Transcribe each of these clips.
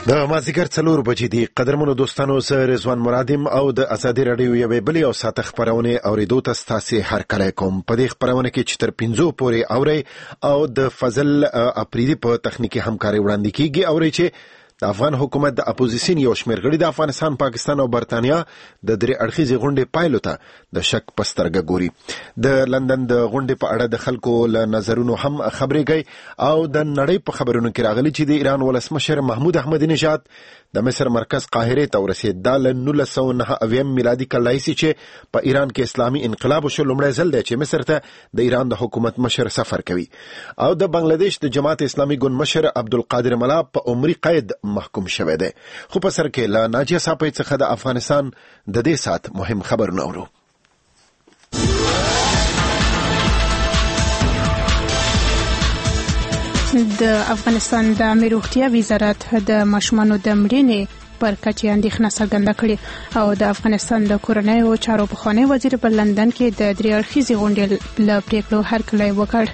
د مازیګر 4 بجې دي. قدرمنو دوستانو، زه رضوان مرادم او د ازادي رادیو یوې بلې او ساته خبرونه اوریدو ته ستاسو هرکلی کوم. په دې خبرونه کې چې تر 5 پورې اوري او د فضل اپریدي په تخنیکی همکاري وړاندې کیږي. اوري چې د افغان حکومت د اپوزیسیون یو شمېر غړي د افغانستان، پاکستان او برتانیا د درې اړخیزې غونډې پایلو ته د شک په سترګه ګوري. د لندن د غونډې په اړه د خلکو له نظرونو هم خبرې کوي او د نړۍ په خبرونو کې راغلي چې د ایران ولسمشر محمود احمدی نژاد د مصر مرکز قاهره ته ورسېد. دا له 1909 میلادي کال راهیسې چې په ایران کې اسلامي انقلاب وشو، لومړی ځل دی چې مصر ته د ایران د حکومت مشر سفر کوي. او د بنگلاديش د جماعت اسلامي ګوند مشر عبدالقادر ملا په عمري قید محکوم شوی دی. خو په سر کې له ناجیه صاحب څخه د افغانستان د دې سات مهم خبرونه اورو. د افغانستان د عامه روغتیا وزارت د ماشومانو د مړینې پر کچه اندېښنه څرګنده کړې او د افغانستان د کورنیو چارو پخوانی وزیر په لندن کې د درې اړخیزې غونډې له پریکړو هرکلی وکړ.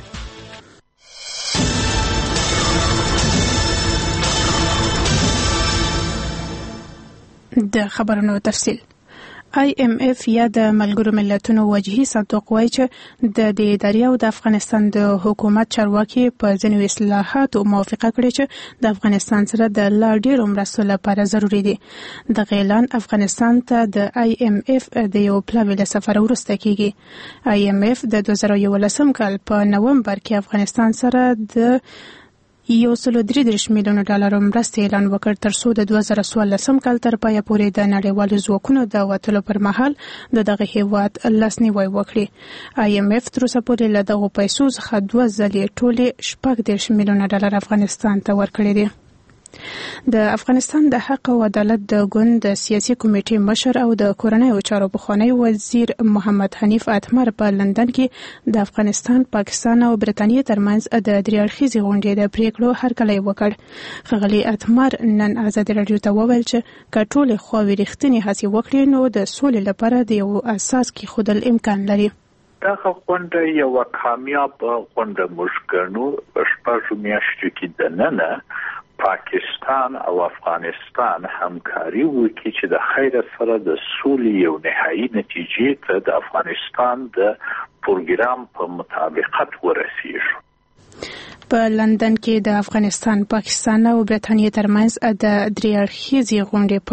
د خبرونو تفصیل. IMF یا د ملګرو ملتونو وجهي صندوق وایي چې د دې ادارې او د افغانستان د حکومت چارواکي په ځینو اصلاحاتو موافقه کړې چې د افغانستان سره د لا ډېرو مرستو لپاره ضروري دي. د اعلان افغانستان ته د IMF د یو پلاوي له سفر وروسته کیږي. IMF د 2011 کال په نومبر کې افغانستان سره د $133 میلیون مرستې اعلان وکړ تر څو د 2014 کال تر پایه پورې د نړیوالو ځواکونو د وتلو پر مهال دغه هیواد لاسنیوی وکړي. IMF تر اوسه پورې له دغو پیسو څخه 2 ځلې ټولې $14 میلیون افغانستان ته ورکړي دي. د افغانستان د حق او عدالت د ګوند د سیاسي کمیټې مشر او د کورنیو چارو پخوانی وزیر محمد حنیف اتمر په لندن کې د افغانستان، پاکستان او برتانیې ترمنځ د درې اړخیزې غونډې د پریکړو هرکلی وکړ. ښاغلي اتمر نن ازادي راډیو ته وویل چې که ټولې خواوې رښتینې هڅې وکړي نو د سولې لپاره د یو اساس کېښودل امکان لري. دغه غونډه یوه کامیاب غونډه موږ ګڼو. په شپږو میاشتو کې دننه پاکستان او افغانستان همکاري وکړي چې د خیر سره د سولې یو نهایي نتیجې ته د افغانستان د پروګرام په مطابقت ورسیږي. په لندن کې د افغانستان، پاکستان او برتانیې ترمنځ د درې اړخیزې غونډې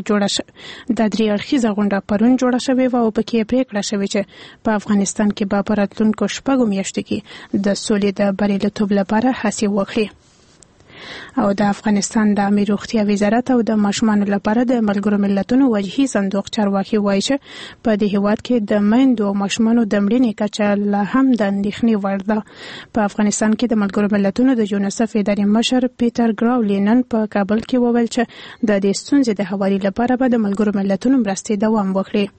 پرون جوړه شوې وه او پکې پریکړه شوې چې په افغانستان کې به په راتلونکو 6 میاشتو کې د سولې د بریالیتوب لپاره هڅې وکړي. او د افغانستان د عامه روغتیا وزارت او د ماشومانو لپاره د ملګرو ملتونو وجهي صندوق چارواکي وایي چې په دې هیواد کې د میندو او ماشومانو د مړینې کچه لا هم د اندېښنې وړ ده. په افغانستان کې د ملګرو ملتونو د یونیسف ادارې مشر پیټر ګراولي نن په کابل کې وویل چې د دې ستونزې د هواري لپاره به د ملګرو ملتونو مرستې دوام وکړي.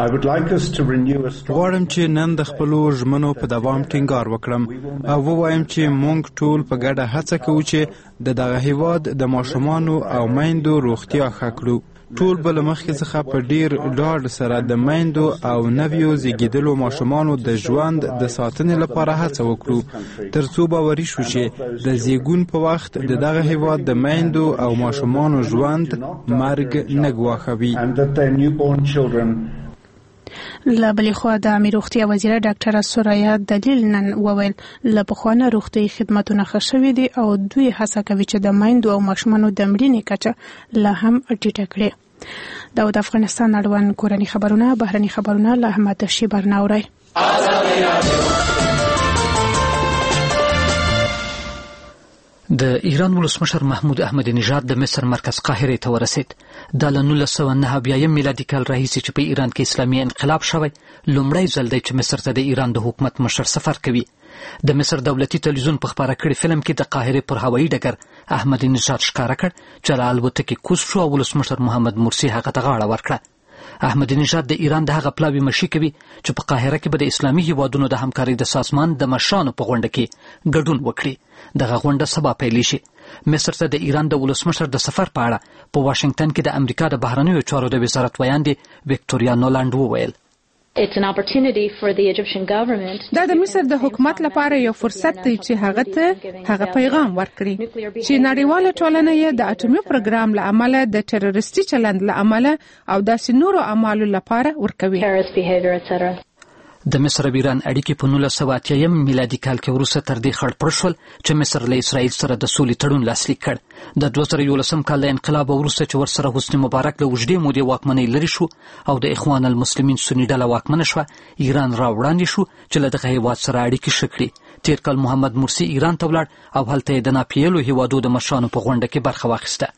غواړم چې نن د خپلو ژمنو په دوام ټینګار وکړم او ووایم چې موږ ټول په ګډه هڅه کوو چې د دغه هیواد د ماشومانو او میندو روغتیا ښه کړو. ټول به له مخکې څخه په ډیر ډاډ سره د میندو او نویو زیږیدلو ماشومانو د ژوند د ساتنې لپاره هڅه وکړو تر څو باوري شو چې د زیږون په وخت د دغه هیواد د میندو او ماشومانو ژوند مرګ نه ګواښوي. له بلې خوا د عامه روغتیا وزیره ډاکټره سورایا دلیل نن وویل له پخوانه روغتیايي خدمتونه ښه شوي دي او دوی هڅه کوي چې د میندو او ماشومانو د مړینې کچه لا هم ټیټه کړي. دا د افغانستان اړوند کورني خبرونه. بهرني خبرونه له احمد شیبرنا اورئ. د ایران ولسمشر محمود احمدی نژاد د مصر مرکز قاهره ته ورسید. دا له 1909 میلادي کال راهیسې چې په ایران کې اسلامي انقلاب شوی لومړی ځل دی چې مصر ته د ایران د حکومت مشر سفر کوي. د مصر دولتي تلویزیون په خپاره کړي فلم کې د قاهره پر هوایي ډګر احمدی نژاد ښکاره کړ چې له الوتکې کوز شو او ولسمشر محمد مرسي هغه ته غاړه ورکړه. احمدی نژاد د ایران د هغه پلاوي مشي کوي چې په قاهره کې به د اسلامي هیوادونو د همکارۍ د سازمان د مشرانو په غونډه کې ګډون وکړي. دغه غونډه سبا پیل شي. مصر ته د ایران د ولسمشر د سفر په اړه په واشنگټن کې د امریکا د بهرنیو چارو د وزارت ویاندې وکټوریا نولند وویل. دا د مصر د حکومت لپاره یو فرصت دی چې هغه پیغام ورکړي چې نړیواله ټولنه یې د اټومي پروګرام له امله د تروریستي چلند له امله او داسې نورو اعمالو لپاره ورکوي. د مصر او ایران اړیکې په 1980 میلادي کال کې وروسته تر دې خړ پړ شول چې مصر له اسرائیل سره د سولې تړون لاسلیک کړ. د 2011 کال د انقلاب وروسته چې ورسره حسني مبارک له اوږدې مودې واکمنۍ لرې شو او د اخوان المسلمین سني ډله واکمنه شوه، ایران را وړاندې شو چې له دغه هیواد سره اړیکې ښه کړي. تیر کال محمد مرسي ایران ته ولاړ او هلته یې د ناپیلو هیوادو د مشرانو په غونډه کې برخه واخیسته.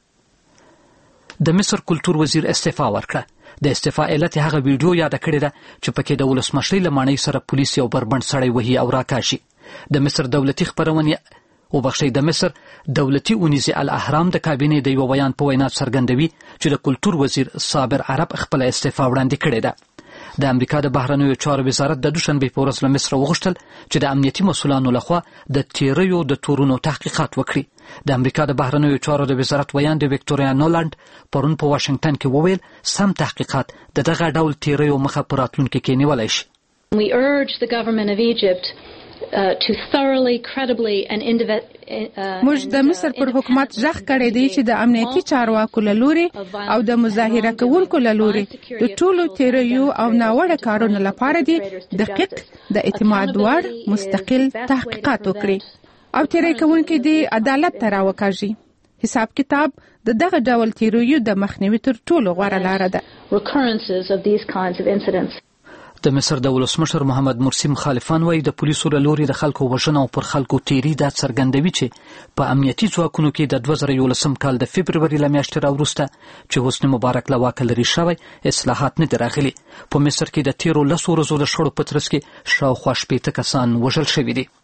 د مصر کلتور وزیر استعفا ورکړه. د استعفا علت هغه ویډیو یاد کړی ده چې پکې د ولسمشرۍ له ماڼۍ سره پولیس یو بربند سړی وهي او راکاشي. د مصر دولتي خپرونې د مصر دولتي اونیزه الاهرام د کابینې د یو بیان په وینا څرګندوي چې د کلتور وزیر صابر عرب خپل استعفا وړاندې کړې ده. د امریکا د بهرنیو چارو وزارت د دوشنبه په ورځ له مصر وغوښتل چې د امنیتي مسؤلانو لخوا د تیریو د تورونو تحقیقات وکړي. د امریکا د بهرنیو چارو د وزارت ویاند وکټوریا نولند پرون په واشنگټن کې وویل سم تحقیقات د دغه ډول تیریو مخه په راتلونکي کې نیولای شي. We urge the government of Egypt to thoroughly, credibly and موږ د مصر پر حکومت ژغ کړی دی چې د امنیتي چارواکو له لوري او د مظاهره کوونکو له لوري د ټولو تیریو او ناوړه کارونو لپاره دی دقیق د اعتماد وړ مستقل تحقیقات وکړي او تیری کوونکي دی عدالت ته راوکاږي. حساب کتاب د دغه ډول تیریو د مخنیوي تر ټولو غوره لاره ده. recurrences of these kinds of incidents. د مصر د ولسمشر محمد مرسي مخالفان وایي د پولیسو له لوري د خلکو وژنه او پر خلکو تیری دا څرګندوي چې په امنیتي ځواکونو کې د 2011 کال د فبروري له میاشتې راوروسته چې حسني مبارک له واکه لرې شوی اصلاحات نه دي راغلي. په مصر کې د تیرو 10 ورځو د شخړو په ترڅ کې شاوخوا 80 کسان وژل شوي دي.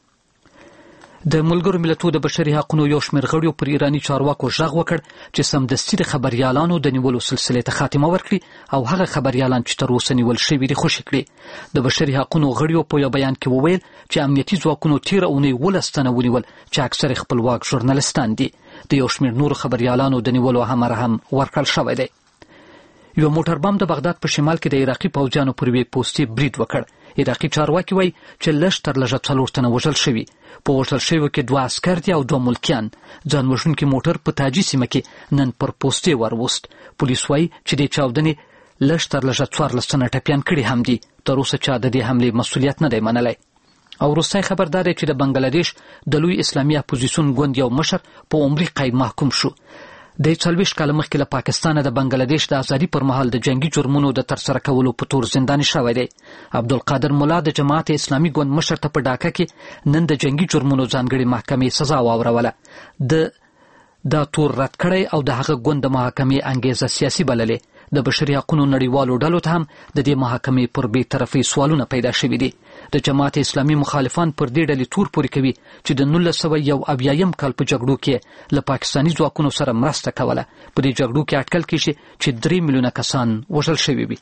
د ملګرو ملتونو د بشري حقوقو یو شمېر غړیو پر ایراني چارواکو ژغ وکړ چې سمدستي د خبريالانو د نیولو سلسله ته خاتمه ورکړي او هغه خبريالان چې تر اوسه نیول شوي دي خوشي کړي. د بشري حقوقو غړیو په یو بیان کې وویل چې امنیتي ځواکونو تیر اونۍ 12 تنه ونیول چې اکثر خپلواک ژورنالستان دي. د یو شمېر نور خبريالانو د نیولو هم ورکړل شوی دی. یو موټر بم د بغداد په شمال کې د عراقي پوځیانو پر وی پوسټي برید وکړ. عراقي چارواکي وایي چې لږ تر لږه 4 تنه وژل شوي. په وژل شویو کې 2 عسکر دي او 2 ملکیان. ځان وژونکي موټر په تاجي سیمه کې نن پر پوسټي وروست. پولیس وایي چې د چاودنې لږ تر لږه 14 تنه ټپیان کړي هم دي. تر اوسه چا د دې حملې مسؤلیت نه دی منلی. او روسي خبردار دی چې د بنگلاديش د لوی اسلامي اپوزیسیون ګوند یو مشر په عمري قید محکوم شو. د 40 کال مخکې له پاکستانه د بنگلاديش د ازادي پر مهال د جنگي جرمونو د ترسره کولو په تور زنداني شوی دی. عبدالقادر مولا د جماعت اسلامي ګوند مشر ته په ډاکه کې نن د جنگي جرمونو ځانګړي محکمې سزا واوروله. د تور رد کړی او د هغه ګوند د محاکمې انګیزه سیاسي بللې. د بشري حقوقو نړیوالو ډلو ته هم د دې محاکمې پر بې طرفۍ سوالونه پیدا شوي دي. د جماعت اسلامي مخالفان پر دې ډلې تور پورې کوي چې د 1971 کال په جګړو کې له پاکستاني ځواکونو سره مرسته کوله. په دې جګړو کې اټکل کېږي چې 3 میلیونه کسان وژل شوي وي.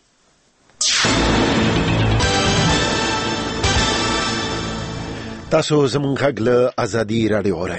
تاسو زموږ غږ له ازادي راډیو اورئ.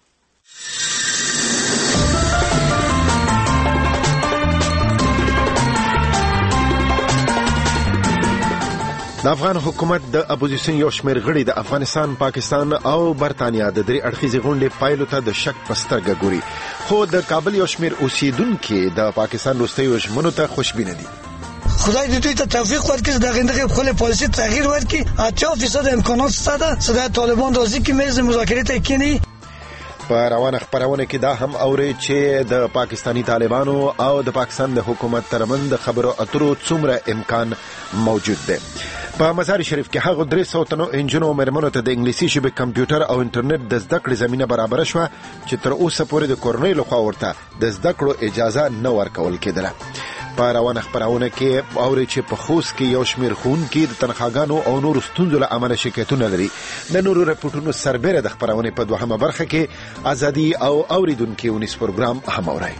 د افغان حکومت د اپوزیسیون یو شمېر غړي د افغانستان، پاکستان او برتانیا د 3 اړخیزې غونډې پایلو ته د شک په سترګه ګوري، خو د کابل یو شمېر اوسیدونکو د پاکستان وروستیو ژمنو ته خوشبینه دي. خدای دې دوی ته توفیق ورکړي د غندغه خپل پالیسي تغییر ورکړي. 80% امکانات شته چې طالبان راځي کې میز مذاکرې ته کېني. په روانه خبرونه کې دا هم اوري چې د پاکستانی طالبانو او د پاکستان د حکومت ترمن د خبرو اترو څومره امکان موجود دی. په مزار شریف کې هغه 300 تنو انجنونو مرمنو ته د انګلیسي ژبې کمپیوټر او انټرنیټ د زده کړې زمينه برابر شوه چې تر اوسه پورې د کورنۍ لخوا ورته د زده کړو اجازه نه ورکول کېدله. په روانه خبرونه کې اوري چې په خوست کې یو شمېر ښوونکي د تنخواګانو او نورو ستونزو له امله شکایتونه لري. د نورو رپورټونو سربېره د خبرونې په 2مه برخه کې ازادي او اوریدونکو ونیس پروګرام هم اوري.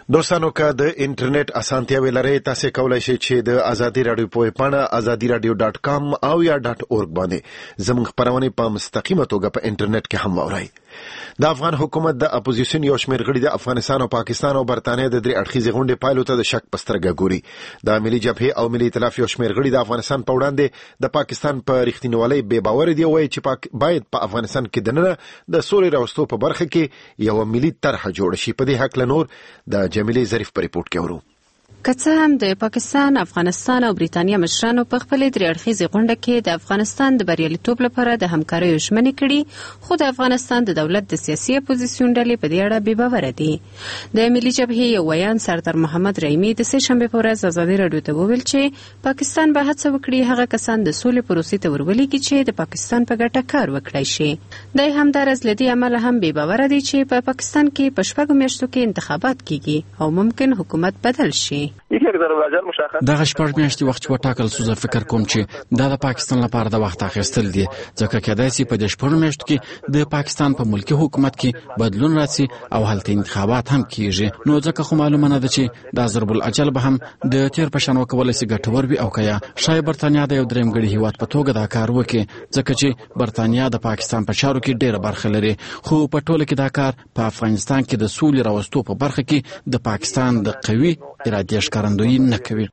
دوستانو که د انټرنیټ اسانتیاوې لرئ تاسو کولای شئ چې د ازادي رادیو په پاڼه azadiradio.com او یا .org باندې زموږ خبرونه په مستقیمه توګه په انټرنیټ کې هم واورئ. د افغان حکومت د اپوزیشن یو شمېر غړي د افغانستان او پاکستان او برتانیې د درې اړخیزې غونډې پایلو ته د شک پسترګه ګوري. د ملي جبهې او ملي ائتلاف یو شمېر غړي د افغانستان په وړاندې د پاکستان په رښتینولۍ بې باور دي، وایي چې باید په افغانستان کې دننه د سولې راوستو په برخه کې یو ملي طرح جوړ شي. په دې حق لنور د جمیلې ظریف په ریپورت کې ورو. که څه هم د پاکستان، افغانستان او بریتانیا مشرانو په خپل درې اړخیزې غونډه کې د افغانستان د بریالیتوب لپاره د همکارۍ ژمنې کړي، خو د افغانستان د دولت د سیاسي اپوزیسیون ډلې په دې اړه بې باوره دي. د ملي جبهې یو ویان سردار محمد رحیمي د سه شنبې په ورځ ازادي راډیو ته وویل چې پاکستان به هڅه وکړي هغه کسان د سولې پروسې ته ورولېږي چې د پاکستان په ګټه کار وکړي شي. د همدارس لدی عمل هم بې باوره دي چې په پاکستان کې په شپږو میاشتو کې انتخابات کیږي او ممکن حکومت بدل شي. دغه شپږ میاشتې وخت وټاکل سو. زه فکر کوم چې دا د پاکستان لپاره د وخت اخیستل دي، ځکه کېدای شي په دې شپږ میاشتو کې د پاکستان په ملکی حکومت کې بدلون راسي او هلته انتخابات هم کیږي. نو ځکه خو معلومه نه ده چې دا ضرب الاجل به هم د تیر په شان وکولای شي ګټور وي او کیا شاید برتانیا د یو دریم غړي هیواد په توګه دا کار وکړي، ځکه چې برتانیا د پاکستان په چارو کې ډېره برخه لري، خو په ټوله کې دا کار په افغانستان کې د سولې راوستو په برخه کې د پاکستان د قوي ارادې ښکارندویي نه کوي.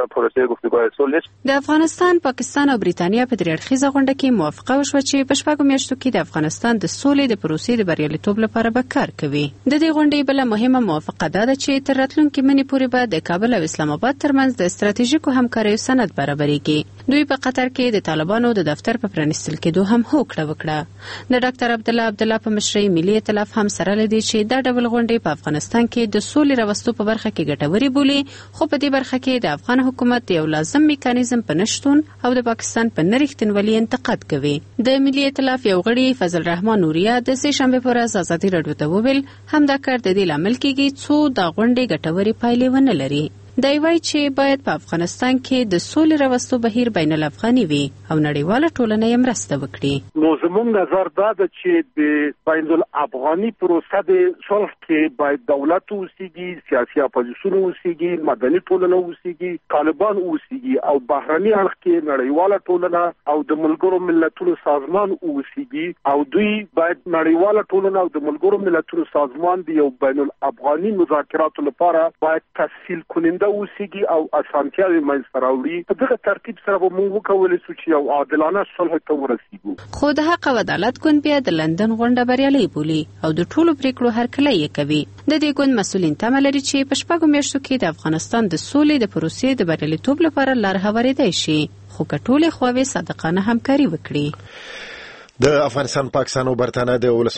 د افغانستان، پاکستان او بریتانیا په درې اړخیزه غونډه کې موافقه وشوه چې په شپږو میاشتو کې د افغانستان د سولې د پروسې د بریالیتوب لپاره به کار کوي. د دې غونډې بله مهمه موافقه ده چې تر راتلونکي منې پورې به د کابل او اسلام آباد ترمنځ د ستراتیژیکو همکاریو سند برابرېږي. دوی په قطر کې د طالبانو د دفتر په پرانیستل کېدو هم هوکړه وکړه. د ډاکټر عبدالله په مشرۍ ملي ائتلاف هم سره لدی چې دا ډول غونډې په افغانستان کې د سولې راوستو په برخه کې ګټورې بولي، خو په دې برخه کې د افغان حکومت یو لازم میکانیزم په نشتون او د پاکستان په نرښتینولۍ انتقاد کوي. د ملي ائتلاف یو غړي فضل الرحمن نوریا د سه شنبې په ورځ ازادي راډیو ته وویل همدا کار د دې لامل کېږي څو د غونډې ګټورې پایلې ونه لري. دی وایي چې باید په افغانستان کې د سولې راوستو بهیر بین الافغاني وي او نړیواله ټولنه یې مرسته وکړي. نو زموږ نظر دا ده چې د بین الافغاني پروسه د صلح کې باید دولت اوسیږي، سیاسي اپوزیسیون اوسیږي، مدني ټولنه اوسیږي، طالبان اوسیږي او بهرني اړخ کې نړیواله ټولنه او د ملګرو ملتونو سازمان اوسیږي او دوی باید نړیواله ټولنه او د ملګرو ملتونو سازمان د یو بین الافغاني مذاکراتو لپاره باید تسهیل کننده اوسیږي او اسانتیاوي منځته راوړي. په دغه ترتیب سره به موږ وکولای شو چې یو عادلانه صلح ته ورسیږو. خو د حق او عدالت ګوند بیا د لندن غونډه بریالۍ بولي او د ټولو پریکړو هرکلی یې کوي. د دې ګوند مسؤلین تمه لري چې په شپږو میاشتو کې د افغانستان د سولې د پروسې د بریالیتوب لپاره لار هوارېدای شي، خو که ټولې خواوې صادقانه همکاري وکړي. د افغانستان، پاکستان او برتانیا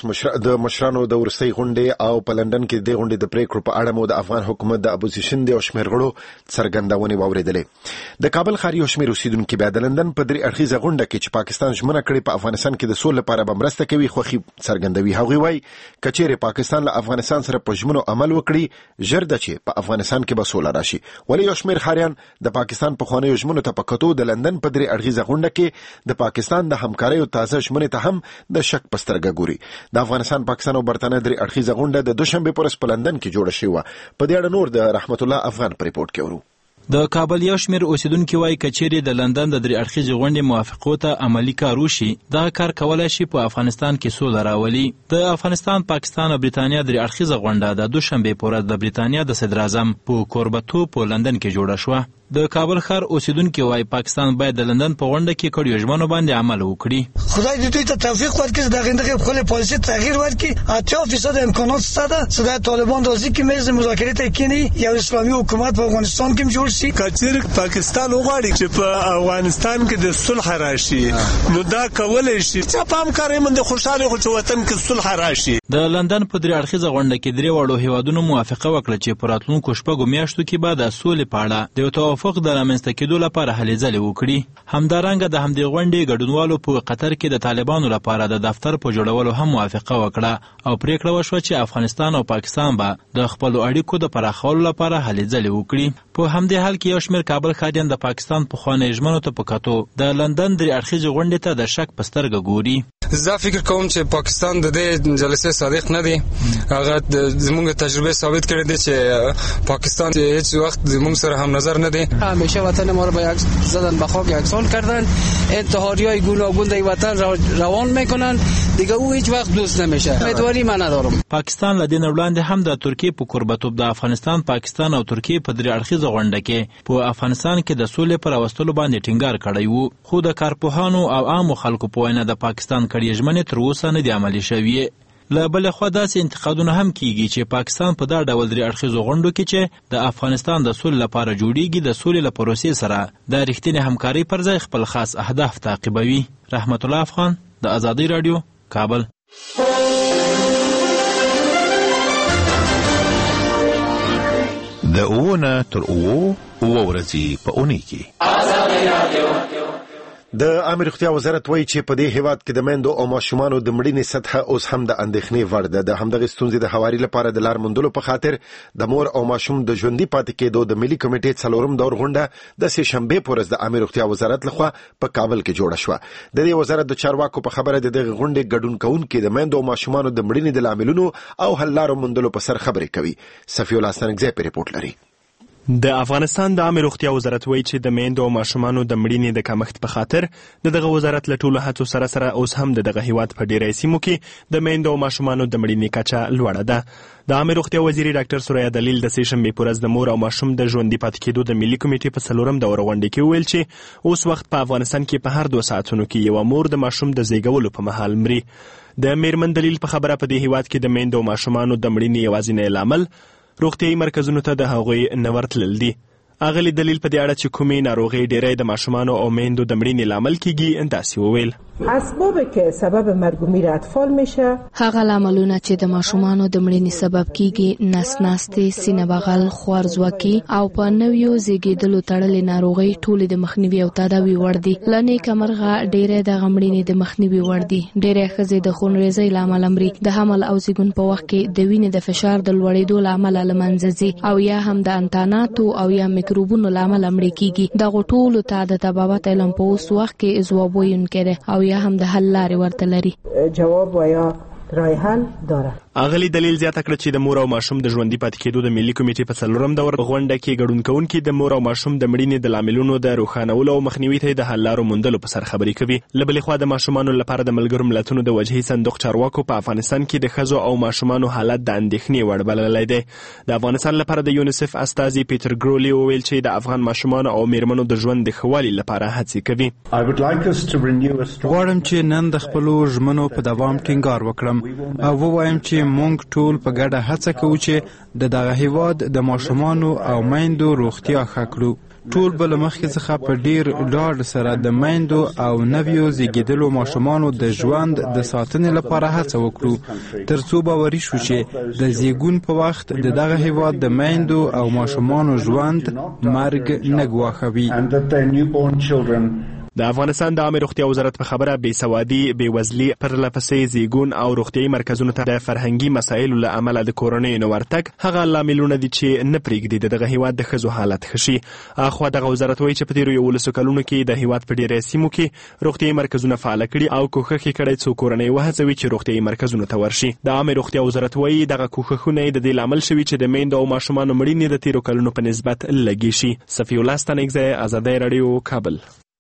د مشرانو د ورستۍ غونډې او په لندن کې د غونډې د پریکړو په اړه مو د افغان حکومت د اپوزیشن د شمېر غړو څرګندونې واوریدلې. د کابل ښار یو شمېر اوسیدونکو بیا د لندن په درې اړخیزه غونډه کې چې پاکستان ژمنه کړې په افغانستان کې د سولې لپاره به مرسته کوي خوښي څرګندوي. هغوی وایي کچېرې پاکستان له افغانستان سره په ژمنو عمل وکړي ژر ده چې په افغانستان کې به سوله راشي. ولې یو شمېر ښاریان د پاکستان په خوانیو ژمنو ته په کتو د لندن په درې اړخیزه غونډه کې د پاکستان د همکاریو تازه ژمنې ته هم د شک پسترګه ګوري. د افغانستان، پاکستان او برتانیا درې اړخیزه غونډه د دوشنبه پر ورځ په لندن کې جوړه شوې. په دې اړه نور د رحمت الله افغان په ریپورت کې ورو. د کابل یو شمېر اوسیدونکو وايي کچېرې د لندن د درې اړخیزې غونډې موافقو ته عملی کار وشي دا کار کولای شي په افغانستان کې سوله راولي. د افغانستان، پاکستان او بریتانیا درې اړخیزه غونډه د دوشنبه پر ورځ د بریتانیا د صدر اعظم په کوربتو په لندن کې جوړه شوه. د کابل ښار اوسیدونکو وايي پاکستان باید د لندن په غونډه کې کړیو ژمنو باندې عمل وکړي. خدای دې دوی ته توفیق ورکړي د غندغه خپل پالیسي تغییر ورکړي. 80% امکانات شته صدا طالبان راځي چې میز مذاکرات ته کینی یو اسلامي حکومت په افغانستان کې جوړ شي. کچېر پاکستان وغواړي چې په افغانستان کې د صلح راشي نو دا کولای شي چې په همکارۍ باندې خوشاله خو چې وطن کې صلح راشي. د لندن په درې اړخیزه غونډه کې درې وړو هیوادونو موافقه وکړه چې په راتلونکو شپږو میاشتو کې به د سولې په اړه د یو توافق د رامنځته کېدو لپاره هلې ځلې وکړي. همدارنګه د همدې غونډې ګډونوالو په قطر کې د طالبانو لپاره د دفتر په جوړولو هم موافقه وکړه او پریکړه وشوه چې افغانستان او پاکستان به د خپلو اړیکو د پراخولو لپاره هلې ځلې وکړي. په همدې حال کې یو شمېر کابل ښاریان د پاکستان پخوانیو ژمنو ته په کتو د لندن درې اړخیزې غونډې ته د شک په سترګه ګوري. زه فکر کوم چې پاکستان د دې جلسې صادق نه دی. هغه زموږ تجربه ثابت کړې ده چې پاکستان هیچ وقت زموږ سره هم نظر نه دی. همیشه وطن ما رو به یک زدن به خاک یکسان کردن. انتحاریای گوناگون در وطن روان میکنن. دیگه او هیچ وقت دوست نمیشه. امیدواری من ندارم. پاکستان له دې نه وړاندې هم د ترکیې په کوربتوب د افغانستان، پاکستان او ترکیې په درې اړخیزه غونډه کې په افغانستان کې د سولې پر راوستلو باندې ټینګار کړی وو، خو د کارپوهانو او عامو خلکو په وینا د پاکستان کړي ژمنې تر اوسه نه دي عملي شوي. له بلې خوا داسې انتقادونه هم کیږي چې پاکستان په دا ډول درې اړخیزو غونډو کې چې د افغانستان د سولې لپاره جوړیږي د سولې له پروسې سره د رښتینې همکارۍ پر ځای خپل خاص اهداف تعقیبوي. رحمت الله افغان، د آزادۍ راډیو، کابل. د اوونه تر اوو ورځې په اونۍ کې د عامه روغتیا وزارت وایي چې په دې هیواد کې د میندو او ماشومانو د مړینې سطح اوس هم د اندېښنې وړ ده. د همدغه ستونزې د هواري لپاره د لار موندلو په خاطر د مور او ماشوم د ژوندۍ پاتې کېدو د ملي کمیټې څلورم دور غونډه د سه شنبه په ورځ د عامه روغتیا وزارت لخوا په کابل کې جوړه شوه. د دې وزارت د چارواکو په خبره د دغه غونډې ګډون کوونکي د میندو او ماشومانو د مړینې د لاملونو او حل لارو موندلو په سر خبرې کوي. صفی الله سنگزی په ریپورت لري. د افغانستان د عامه روغتیا وزارت وایي چې د میندو او ماشومانو د مړینې د کمښت په خاطر دغه وزارت له ټولو هڅو سره اوس هم دغه هیواد په ډیری سیمو کې د میندو او ماشومانو د مړینې کچه لوړه ده. د عامه روغتیا وزیر ډاکټر سوریا دلیل د سه شنبه په ورځ د مور او ماشوم د ژوندۍ پاتې کېدو د ملي کمیټې په څلورم دور غونډه کې ویل چې اوس وخت په افغانستان کې په هر 2 ساعتونو کې یو مور د ماشوم د زیږولو په مهال مري. د میرمن دلیل په خبره په دې هیواد کې د میندو او ماشومانو د مړینې یوازینی لامل روغتیايي مرکزونو ته د هغوی نه ورتلل دي. اغلی دلیل په دې اړه چې کومې ناروغۍ ډېری د ماشومانو او میندو د مړینې لامل کیږي داسې وویل. اسبابی که سبب مرگ و میر اطفال میشه هغه لاملونه چې د ماشومانو د مړینې سبب کیږي نسناستي، سینه بغل، خوارځواکي او په نویو زیږیدلو تړلې ناروغۍ ټولې د مخنیوي او تداوي وړ دي. لنې کمرغه ډېری د مړینې د مخنیوي وړ دي. ډېری ښځې د خونریزۍ له امله مري، د حمل او زیږون په وخت کې د وینې د فشار د لوړېدو له امله له منځه ځي او یا هم د انتاناتو او یا میکروبونو له امله مړې کیږي. دغه ټولو ته د طبابت علم په اوس وخت کې ځواب ویونکی دی او یا هم د حل لارې ورته لري. جواب و یا رای حل داره. اغلی دلیل زیاته کړ چې د مور او ماشوم د ژوندۍ پاتې کېدو د ملي کمیټې په څلورم دور غونډه کې ګډون کوونکي د مور او ماشوم د مړینې د لاملونو د روښانولو او مخنیوي ته د حل لارو موندلو په سر خبرې کوي. له بلې خوا د ماشومانو لپاره د ملګرو ملتونو د وجهي صندوق چارواکو په افغانستان کې د ښځو او ماشومانو حالت د اندېښنې وړ بللی دی. د افغانستان لپاره د یونیسف استازي پیټر ګرولي وویل چې د افغان ماشومانو او میرمنو د ژوند د ښه والي لپاره هڅې کوي. غواړم چې نن د خپلو ژمنو په دوام ټینګار وکړم او ووایم چې مونږ ټول په ګډه هڅه کوو چې د دغه هیواد د ماشومانو او میندو روغتیا ښه کړو. ټول به له مخکې څخه په ډیر ډاډ سره د میندو او نویو زیږیدلو ماشومانو د ژوند د ساتنې لپاره هڅه وکړو ترڅو باوري شو چې د زیږون په وخت د دغه هیواد د میندو او ماشومانو ژوند مرګ نه ګواښوي. د افغانستان د عامه روغتیا وزارت په خبره بېسوادي، بېوزلي، پرلهپسې زیږون او روغتیايي مرکزونو ته د فرهنګي مسایلو له امله د کورنیو نه ورتګ هغه لاملونه دي چې نه پرېږدي د دغه هیواد د ښځو حالت ښه شي. اخوا دغه وزارت وایي چې په تېرو 11 کلونو کې د هیواد په ډېری سیمو کې روغتیايي مرکزونه فعاله کړي او کوښښ یې کړی څو کورنۍ وهڅوي چې روغتیايي مرکزونو ته ورشي. د عامه روغتیا وزارت وایي دغه کوښښونه د دې لامل شوي چې د میندو او ماشومانو مړینې د تېرو کلونو په نسبت لږې شي. صفی الله ستانکزی، آزادۍ راډیو، کابل.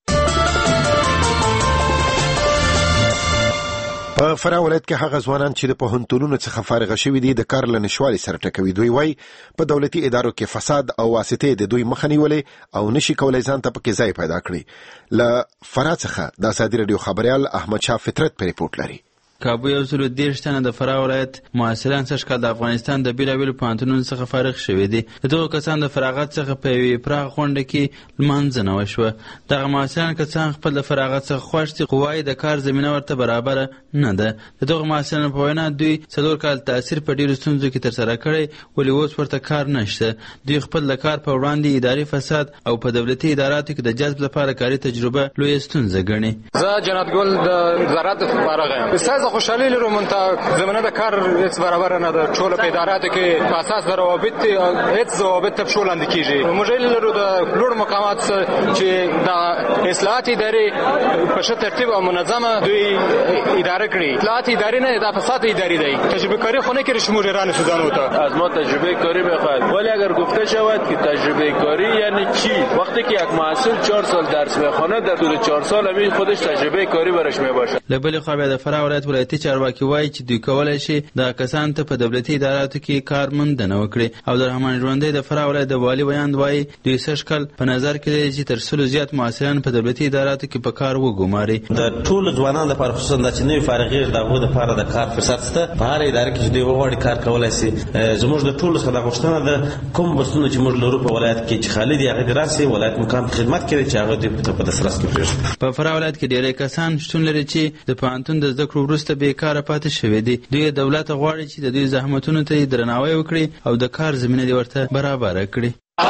په فراه ولایت کې هغه ځوانان چې د پوهنتونونو څخه فارغ شوي دي د کار له نشوالي سره ټکوي. دوی وایي په دولتي ادارو کې فساد او واسطې د دوی مخه نیولې او نشي کولای ځان ته پکې ځای پیدا کړي. له فراه څخه د آزادۍ راډیو خبريال احمد شاه فطرت په ریپورت لري. کابو 130 تنه د فراه ولایت محصلان سږ کال د افغانستان د بیلابیلو پوهنتونونو څخه فارغ شوي دي. د دغو کسانو د فراغت څخه په یوې پراخه غونډه کې لمانځنه وشوه. دغه محصلان که څه هم خپل د فراغت څخه خوښ دي، خو وایي د کار زمینه ورته برابره نه ده. د دغو محصلانو په وینا دوی 4 کال تاثیر په ډېرو ستونزو کې ترسره کړی، ولې اوس ورته کار نشته. دوی خپل د کار په وړاندې اداري فساد او په دولتي اداراتو کې د جذب لپاره کاري تجربه لویه ستونزه ګڼي. زه جنت ګل د زراعت فارغ یم. استاد خوشحالي لرو، مونږ زمینه د کار هیڅ برابر نه ده. ټول په اداراتو کې په اساس د روابط هیڅ ضوابط په شول اند کیږي. موږ لرو د لوړ مقامات چې د اصلاحات ادارې په ښه ترتیب او منظمه دوی اداره کړي. اصلاحات ادارې نه، د فساد ادارې دی. تجربه کاری خونه کې شمول ایران سودان ہوتا. از ما تجربه کاری میخواد، ولی اگر گفته شود که تجربه کاری یعنی چی؟ وقتی که یک محصل 4 سال درس میخونه، در طول 4 سال همین خودش تجربه کاری براش میباشه. له بلې خوا بیا د فراه ولایت ولایتي چارواکي وایي چې دوی کولی شي دغه کسانو ته په دولتي اداراتو کې کار موندنه وکړي. عبدالرحمن ژوندی د فراه ولایت د والي بیان وایي دوی سږ کال په نظر کې لري چې تر 100 زیات محصلان په دولتي اداراتو کې په کار وګماري. د ټولو ځوانانو لپاره خصوصا د چې نوي فارغېږي د هغوی لپاره د کار فرصت شته. په هره اداره کې چې دوی وغواړي کار کولی شي. زموږ د ټولو څخه دا غوښتنه ده کوم بستونه چې موږ لرو په ولایت کې چې خالي دي هغه دې راسي ولایت مقام په خدمت کې چې هغه دوی په دسترس کې پرېږدي. په فراه ولایت کې ډېری کسان شتون لري چې د پوهنتون د زده کړو وروسته بېکاره پاتې شوي دي. دوی دولت غواړي چې د دوی زحمتونو ته درناوی وکړي او د کار زمینه دې ورته برابره کړي.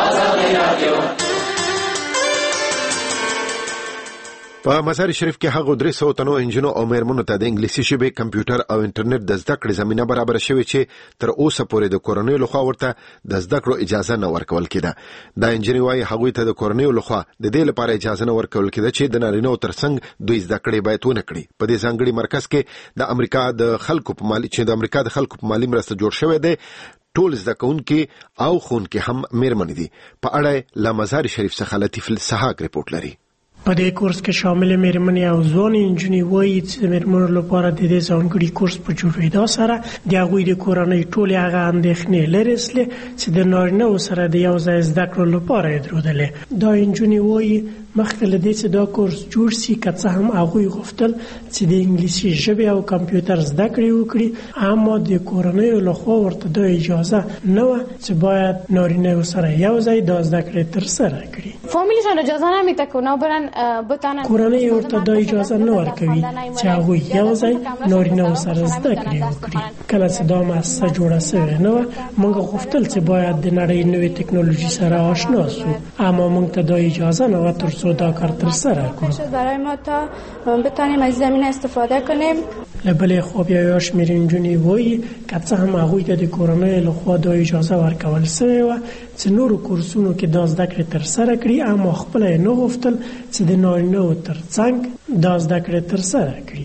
په مزار شریف کې هغه 300 تنو انجینو او مېرمنو ته د انګلیسي ژبې، کمپیوټر او انټرنیټ د زده کړې زمينه برابر شوې چې تر اوسه پورې د کورنۍ لخوا ورته د زده کړو اجازه نه ورکول کېده. دا انجینر وايي هغه ته د کورنۍ لخوا د دې لپاره اجازه نه ورکول کېده چې د نارینه‌و ترڅنګ دوی زده کړې باید ونه کړي. په دې ځانګړي مرکز کې د امریکا د خلکو په مالی مرسته جوړ شوی دی. ټول زده کوونکي او ښوونکي هم مېرمنې دي. په اړه له مزار شریف څخه لطیف السحاق رپورټ لري. په دې کورس کې شامل مېرمنې او ځوانې انجونې وایي چې د مېرمنو لپاره د دې ځانګړي کورس په جوړېدو سره د هغوی د کورنۍ ټولې هغه اندېښنې لرې سلې چې د نارینه‌و سره د یو ځای زده کړو لپاره یې درلودلې. دا انجونې وایي مخکې له دې چې دا کورس جوړ شي که څه هم هغوی غوښتل چې د انګلیسي ژبې او کمپیوټر زده کړې وکړي، اما د کورنیو لخوا ورته دا اجازه نه وه چې باید نارینه‌و سره یو ځای دا زده کړې ترسره کړي. فامیلشان اجازه نمیده که اونا برن بتانن. کورنۍ ورته دا اجازه نه ورکوي چې هغوی یو ځای نارینه‌و سره زده کړې وکړي. کله چې دا مؤسسه جوړه شوې نه وه، موږ غوښتل چې باید د نړۍ نوې ټکنالوژي سره آشنا شو، اما موږ ته دا اجازه نه وه تر څو دا کار ترسره کړو. برای ما تا بتانیم از زمینه استفاده کنیم. له بلې خوا بیا یو شمېر نجونې وایي که څه هم هغوی ته د کورنۍ لخوا دا اجازه ورکول شوې وه چې نورو کورسونو کې دا زده کړې ترسره کړي، اما خپله یې نه غوښتل چې د نارینه‌و ترڅنګ دا زده کړې ترسره کړي.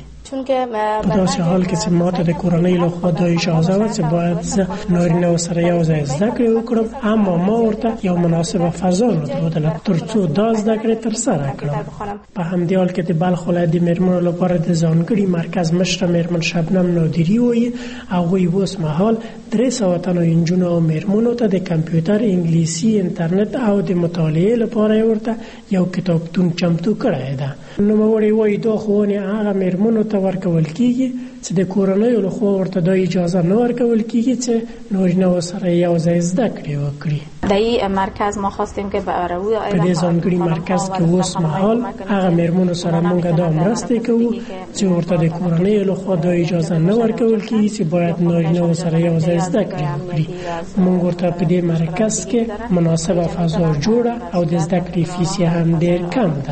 په داسې حال کې چې ماته د کورنۍ لخوا دا اجازه وه چې باید زه نارینه‌و سره یو ځای زده کړې وکړم، اما ما ورته یو مناسبه فضا نه درلودله تر څو دا زده کړې ترسره کړم. په همدې حال کې د بلخ ولایت د مېرمنو لپاره د ځانګړي مرکز مشره مېرمن شبنم نادري وایي هغوی اوس مهال 300 تنو انجونو او مېرمنو ته د کمپیوټر، انګلیسي، انټرنیټ او د مطالعې لپاره ورته یو کتابتون چمتو کړی ده. نوموړی وایي دا ښوونې هغه مېرمنو ته ورکول کیږي چې د کورنیو لخوا ورته دا اجازه نه ورکول کیږي چې نارینه‌و سره یو ځای زده کړې وکړي. در این مرکز ما خواستیم که په دې ځانګړي مرکز کې اوس مهال هغه مېرمنو سره موږ دا مرسته کوو چې ورته د کورنیو لخوا دا اجازه نه ورکول کیږي چې باید نارینه‌و سره یو ځای زده کړې وکړي. موږ ورته په دې مرکز کې مناسبه فضا جوړه او د زده کړې فیس هم ډېر کم ده.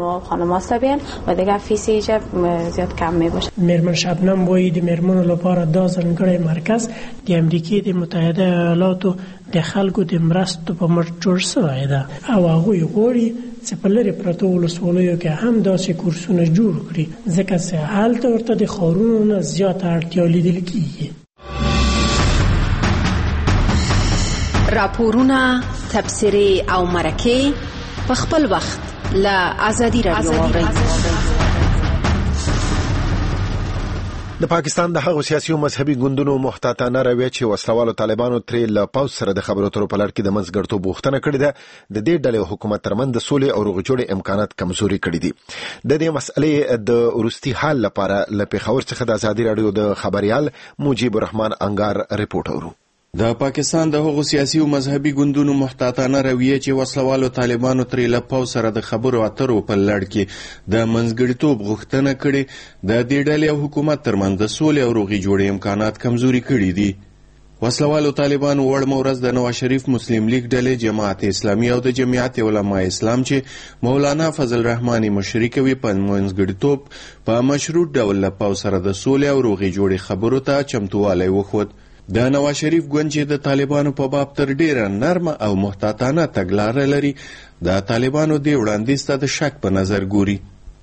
و دیگه فیس زیاد کم میباشه. مېرمن شبنم وایي د مېرمنو لپاره دا ځانګړی مرکز د امریکې د متحده ایالاتو د خلکو د مرستو په مټ جوړ شوی ده او هغوی غواړي چې په لرې پرتو ولسوالیو کې هم داسې کورسونه جوړ کړي ځکه چې هلته ورته د ښارونو نه زیاته اړتیا لیدل کیږي. راپورونه، تبصرې او مرکې په خپل وخت له ازادي رادیو واورئ. د پاکستان د هغو سیاسي او مذهبي ګوندونو محتاطانه رویه چې وسلوالو طالبانو ترې له پوځ سره د خبرو اترو په لړ کې د منځګړیتوب غوښتنه کړې ده، د دې ډلې حکومت ترمنځ د سولې او روغجوړې امکانات کمزوري کړي دي. د دې مسئلې د وروستي حل لپاره له پېښور څخه د ازادي راډیو د خبريال مجيب الرحمن انګار ریپورت اورو. د پاکستان د هغو سیاسي او مذهبي ګوندونو محتاطانه رویه چې وسلوالو طالبانو ترې له پوځ سره د خبرو اترو په لړ کې د منځګړیتوب غوښتنه کړې د دې ډلې او حکومت ترمنځ د سولې او روغې جوړې امکانات کمزوري کړي دي. وسلوالو طالبانو وړمه ورځ د نواز شریف مسلم لیگ ډلې جماعت اسلامي او د جمعیت علماء اسلام چې مولانا فضل الرحمن مشري کوي په منځګړیتوب په مشروط ډول له پوځ سره د سولې او روغې جوړې خبرو ته چمتووالی وښود. د نواز شریف ګوند چې د طالبانو په باب تر ډیره نرمه او محتاطانه تګلاره لري، د طالبانو د وړاندیز ته د شک په نظر ګوري.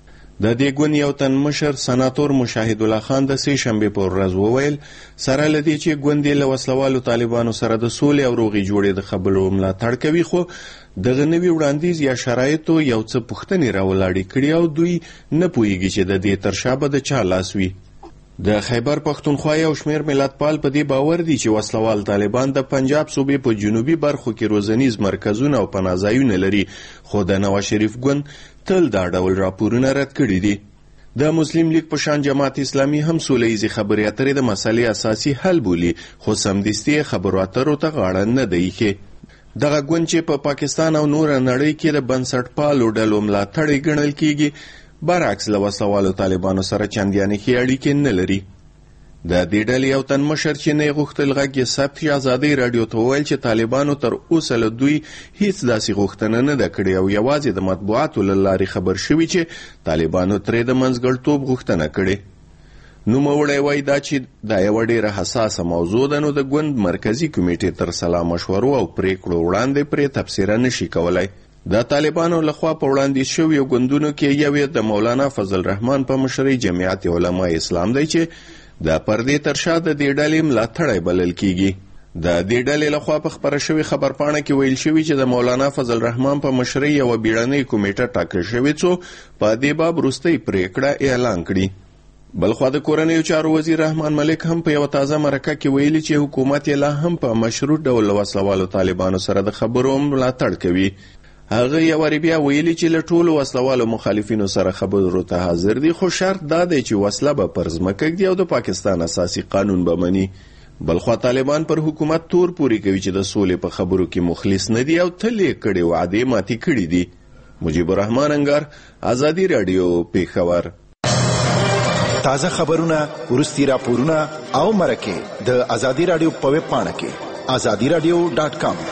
د دې ګوند یو تن مشر سناتور مشاهد الله خان د سې شنبې په ورځ وویل سره لدی چې ګوند له وسلوالو طالبانو سره د سولې او روغې جوړې د خبرو ملاتړ کوي، خو دغه نوي وړاندیز یا شرایطو یو څه پوښتنې راولاړې کړي او دوی نه پوهیږي چې د دې تر شا به د چا لاس وي. د خیبر پښتونخوا یو شمېر ملتپال په دې باور دي چې وسلوال طالبان د پنجاب صوبې په جنوبي برخو کې روزنیز مرکزونه او پناهځایونه لري، خو د نواز شریف ګوند تل دا ډول راپورونه رد کړي دي. د مسلم لیگ په شان جماعت اسلامي هم سولهییزې خبرې اترې د مسلې اساسي حل بولي، خو سمدستي خبرو اترو ته غاړه نه دی ایښې. دغه ګوند چې په پاکستان او نور نړۍ کې د بنسټپالو ډلو ملاتړی ګڼل کیږي، برعکس له وسلوالو طالبانو سره چندانې ښې اړیکې نه لري. د دې ډلې یو تن مشر چې نه غوښتل غږ یې ثبت شي ازادۍ راډیو ته وویل چې طالبانو تر اوسه له دوی هیڅ داسې غوښتنه نه ده کړې او یوازې د مطبوعاتو له لارې خبر شوي چې طالبانو ترې د منځګړیتوب غوښتنه کړې. نوموړی وایي دا چې دا یوه ډېره حساسه موضوع ده، نو د ګوند مرکزي کمیټې تر سلا مشورو او پریکړو وړاندې پرې تبصره نشي کولی. د طالبانو لخوا په وړاندیز شویو ګوندونو کې یو د مولانا فضل الرحمن په مشرۍ جمعیت علماء اسلام دی چې د پردې تر شا د دې ډلې ملاتړی بلل کیږي. د دې ډلې لخوا په خپره شوې خبرپاڼه کې ویل شوي چې د مولانا فضل الرحمن په مشرۍ یوه بیړنۍ کمیټه ټاکل شوې څو په دې باب وروستۍ پریکړه اعلان کړي. بلخوا د کورنیو چارو وزیر رحمان ملک هم په یوه تازه مرکه کې ویلي چې حکومت یې لا هم په مشروط ډول له وسلوالو طالبانو سره د خبرو ملاتړ کوي. هغه یو بیا ویلي چې له ټولو وسلوالو مخالفینو سره خبرو ته حاضر دي، خو شرط دا دی چې وسله به پر ځمکه ږدي او د پاکستان اساسي قانون به مني. بلخوا طالبان پر حکومت تور پوري کوي چې د سولې په خبرو کې مخلص نه دي او تل یې کړې وعدې ماتې کړي دي. مجيب الرحمن انګار، ازادي راډیو، پېښور. تازه خبرونه، وروستي راپورونه او مرکې د ازادي راډیو په ویب پاڼه کې azadiradio.com.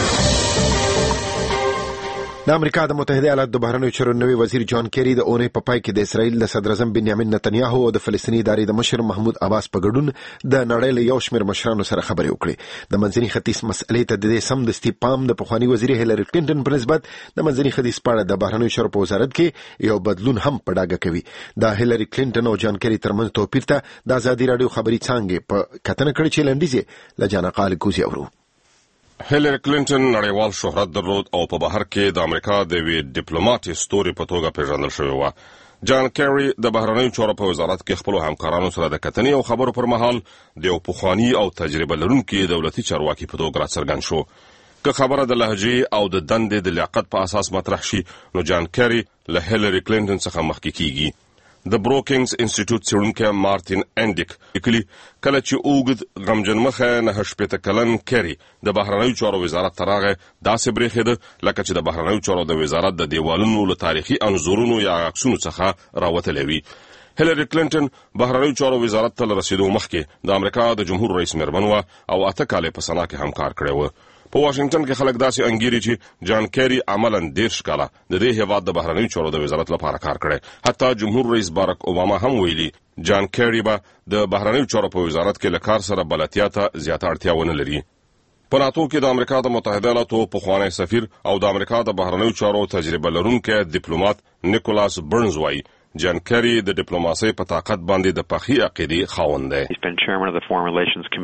د امریکا د متحده ایالاتو د بهرنیو چارو نوي وزیر جان کیری د اونۍ په پای کې د اسرائیل د صدر اعظم بنیامین نتنیاهو او د فلسطیني ادارې د مشر محمود عباس په ګډون د نړۍ له یو شمېر مشرانو سره خبرې وکړې. د منځني ختیځ مسئلې ته د دې سمدستي پام د پخواني وزیر هیلری کلینټن په نسبت د منځني ختیځ په اړه د بهرنیو چارو په وزارت کې یو بدلون هم په ډاګه کوي. د هیلری کلینټن او جان کیری ترمنځ توپیر ته د ازادي راډیو خبري څانګې په کتنه کړې چې لنډیزې له جانا قال کوزي اورو. هیلری کلینټن نړیوال شهرت درلود او په بهر کې د امریکا د وی ډیپلوماټ ستوري په توګه پیژندل شوی و. جان کیری د بهرنیو چارو په وزارت کې خپل همکارانو سره د کتنې او خبرو پر مهال د یو پخوانی او تجربه لرونکي دولتي چارواکي په توګه راڅرګند شو. که خبره د لهجې او د دندې د لیاقت په اساس مطرح شي، نو جان کیری له هیلری کلینټن څخه مخکې کیږي. د بروکینګز انسټیټیوټ څېړونکی مارټین انډیک لیکلي کله چې اوږد غمجن مخه 9 کلن کیری د بهرنیو چارو وزارت ته راغی، داسې برېښېده لکه چې د بهرنیو چارو د وزارت د دیوالونو له تاریخي انځورونو یا عکسونو څخه راوتلی وي. هیلری کلینټن بهرنیو چارو وزارت ته له رسېدو مخکې د امریکا د جمهور رئیس مېرمن وه او 8 کاله په سنا کې هم کار کړی و. په واشنگټن کې خلک داسې انګیري چې جان کیری عملاً 10 کاله د دې هیواد د بهرنیو چارو د وزارت لپاره کار کړی. حتی جمهور رئیس باراک اوباما هم ویلي جان کیری به د بهرنیو چارو په وزارت کې له کار سره بلدتیا ته زیاته اړتیا ونه لري. په ناتو کې د امریکا د متحده ایالاتو پخوانی سفیر او د امریکا د بهرنیو چارو تجربه لرونکی ډیپلوماټ نیکولاس برنز وایي جان کیری د ډیپلوماسۍ په طاقت باندې د پخې عقیدې خاوند دی.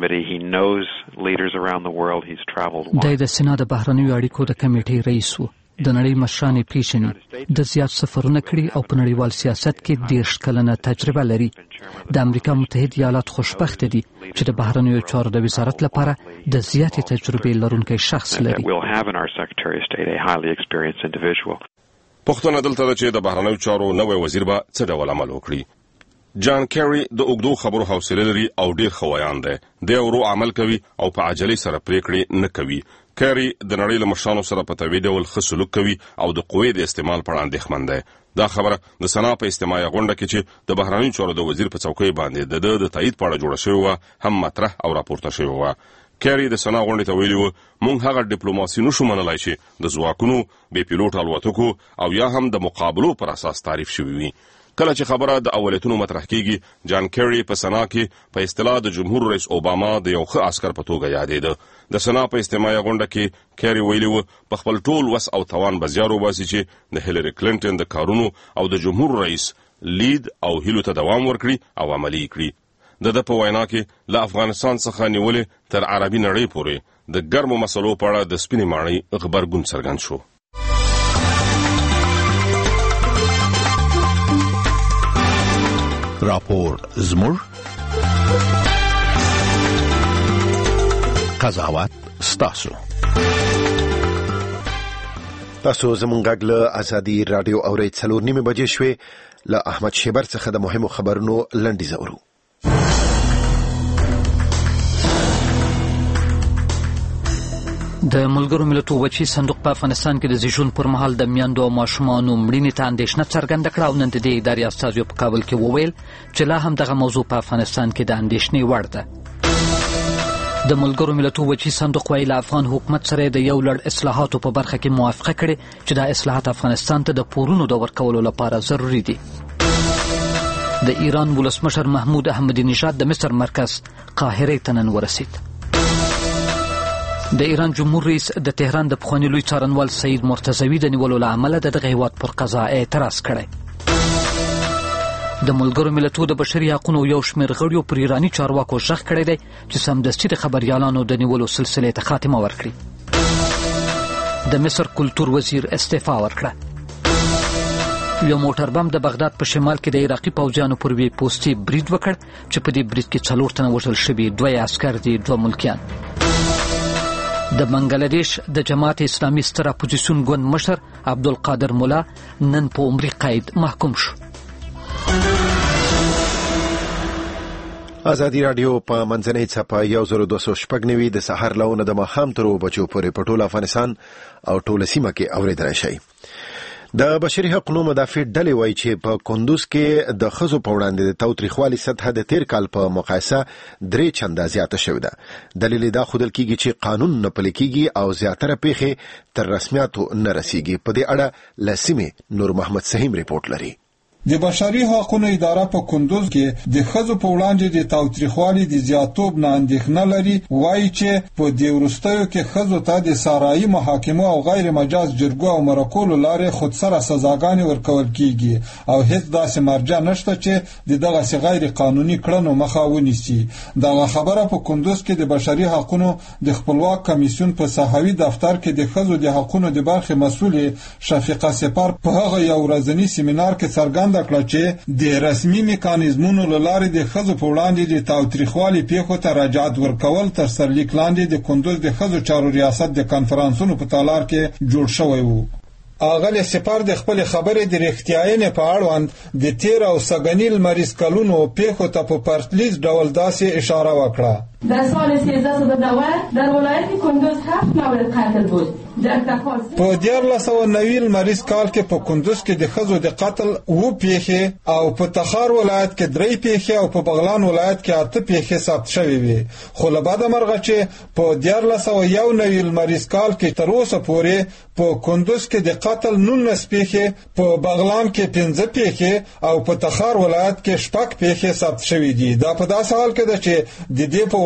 د سنا د بهرنیو اړیکو د کمیټې رئیس و. د نړۍ مشران یې پیژني، د زیات سفرونه کړي او په نړیوال سیاست کې 30 کلنه تجربه لري. د امریکا متحده ایالات خوشبخته دي چې د بهرنیو چارو د وزارت لپاره د زیاتې تجربې لرونکی شخص لري. پوښتنه دلته ده چې د بهرنیو چارو نوی وزیر به څه ډول عمل وکړي. جان کیری د اوږدو خبرو حوصله لري او ډیر ښه ویان دی. دی ورو عمل کوي او په عجلې سره پریکړې نه کوي. کیری د نړۍ له مشرانو سره په طبیعي ډول ښه سلوک کوي او د قوې د استعمال په اړه اندېښمن دی. دا خبره د سنا په اجتماعي غونډه کې چې د بهرنیو چارو د وزیر په څوکۍ باندې د تایید په اړه جوړه شوې وه هم مطرح او راپورته شوې وه. کیری د سنا غونډې ته ویلي و موږ هغه ډیپلوماسي نشو منلای چې د ځواکونو بې پیلوټ الوتکو او یا هم د مقابلو پر اساس تعریف شوی وي. کله چې خبره د اولیتونو مطرح کیږي، جان کیری په سنا کې په اصطلاح د جمهور رئیس اوباما د یو ښه عسکر په توګه یادېده. د سنا په اجتماعي غونډه کې کیری ویلي و په خپل ټول وس او توان به زیار وباسي چې د هیلری کلینټن د کارونو او د جمهور رئیس لید او هیلو ته دوام ورکړي او عملي کړي. د په وینا کې له افغانستان څخه نیولې تر عربي نړۍ پورې د ګرمو مسلو په اړه د سپینې ماڼۍ غبرګون څرګند شو. راپور زموږ قضاوت ستاسو. تاسو زموږ غږ له ازادي رادیو اورئ. 4:30 بجې شوې. له احمد شیبر څخه د مهمو خبرونو لنډیز اورو. د ملګرو ملتونو وچی صندوق په افغانستان کې د زیږون پر مهال د میندو او ماشومانو مړینې ته اندېښنه څرګنده کړه او نن د دې ادارې استازو په کابل کې وویل چې لا هم دغه موضوع په افغانستان کې د اندېښنې وړ ده. د ملګرو ملتونو وچی صندوق وايي له افغان حکومت سره د یو لړ اصلاحاتو په برخه کې موافقه کړې چې دا اصلاحات افغانستان ته د پورونو د ورکولو لپاره ضروري دي. د ایران ولسمشر محمود احمدی نژاد د مصر مرکز قاهره ته نن ورسید. د ایران جمهور رئیس د تهران د پخواني لوی څارنوال سید مرتضوي د نیولو له امله د دغه هیواد پر قضا اعتراض کړی. د ملګرو ملتونو د بشري حقوقو یو شمېر غړیو پر ایراني چارواکو غږ کړی دی چې سمدستي د خبریالانو د نیولو سلسلې ته خاتمه ورکړي. د مصر کلتور وزیر استعفا ورکړه. یو موټر بم د بغداد په شمال کې د عراقي پوځیانو پر وی پوستي برید وکړ چې په دې برید کې 4 تنه وژل شوي، 2 عسکر دي، 2 ملکیان. د بنگلاديش د جماعت اسلامي ستر اپوزیسیون ګوند مشر عبدالقادر مولا نن په عمري قید محکوم شو. ازادي رادیو په منځنۍ څپه 1290 د سحر لونه د ماښام تر 2 بجو پورې په ټول افغانستان او ټول سیمه کې اوریدل شي. د بشري حقوقو مدافع ډلې وایي چې په کندوز کې د ښځو په وړاندې د تاوتریخوالي سطح د تیر کال په مقایسه 3 چنده زیاته شوې ده. دلیل دا ښودل کیږي چې قانون نه پلي کیږي او زیاتره پیښې تر رسمیاتو نه رسیږي. په دې اړه له سیمې نور محمد سهیم ریپورت لري. د بشري حقوقو اداره په کندوز کې د ښځو په وړاندې د تاوتریخوالي د زیاتوب نه اندېښنه لري. وایي چې په دې وروستیو کې ښځو ته د سارایي محاکمو او غیر مجاز جرګو او مرکو له لارې خودسره سزاګانې ورکول کیږي او هیڅ داسې مرجع نشته چې دغه غیر قانوني کړنو مخه ونیسي. دغه خبره په کندوز کې د بشري حقوقو د خپلواک کمیسیون په صحوي دفتر کې د ښځو د حقوقو د برخې مسؤل شفیقه سپار په هغه یو ورځنی سیمینار کې څرګند کړه چې د رسمي میکانیزمونو له لارې د ښځو په وړاندې د تاوتریخوالي پیښو ته رجعت ورکول تر سرلیک لاندې د کندوز د ښځو چارو ریاست د کانفرنسونو په تالار کې جوړ شوی وو. اغلی سپار د خپل خبرې د رښتیاینې په اړوند د تیر او سګنیل مریض کلونو پیښو ته په پرتلیز ډول داسې اشاره وکړه. در سال 1390 در ولایت کندوز 7 مورد قتل بود. په 1490 مریض کال کې په کندوز کې د ښځو د قتل 2 پیښې او په تخار ولایت کې 3 پیښې او په بغلان ولایت کې 8 پیښې ثبت شوې وي. خو له بعده مرغه چې په 1491 مریض کال کې تر اوسه پورې په کندوز کې د قتل 19 پیښې، په بغلان کې 15 پیښې او په تخار ولایت کې 6 پیښې ثبت شوې دي. دا په داسې حال کې ده چې د دې په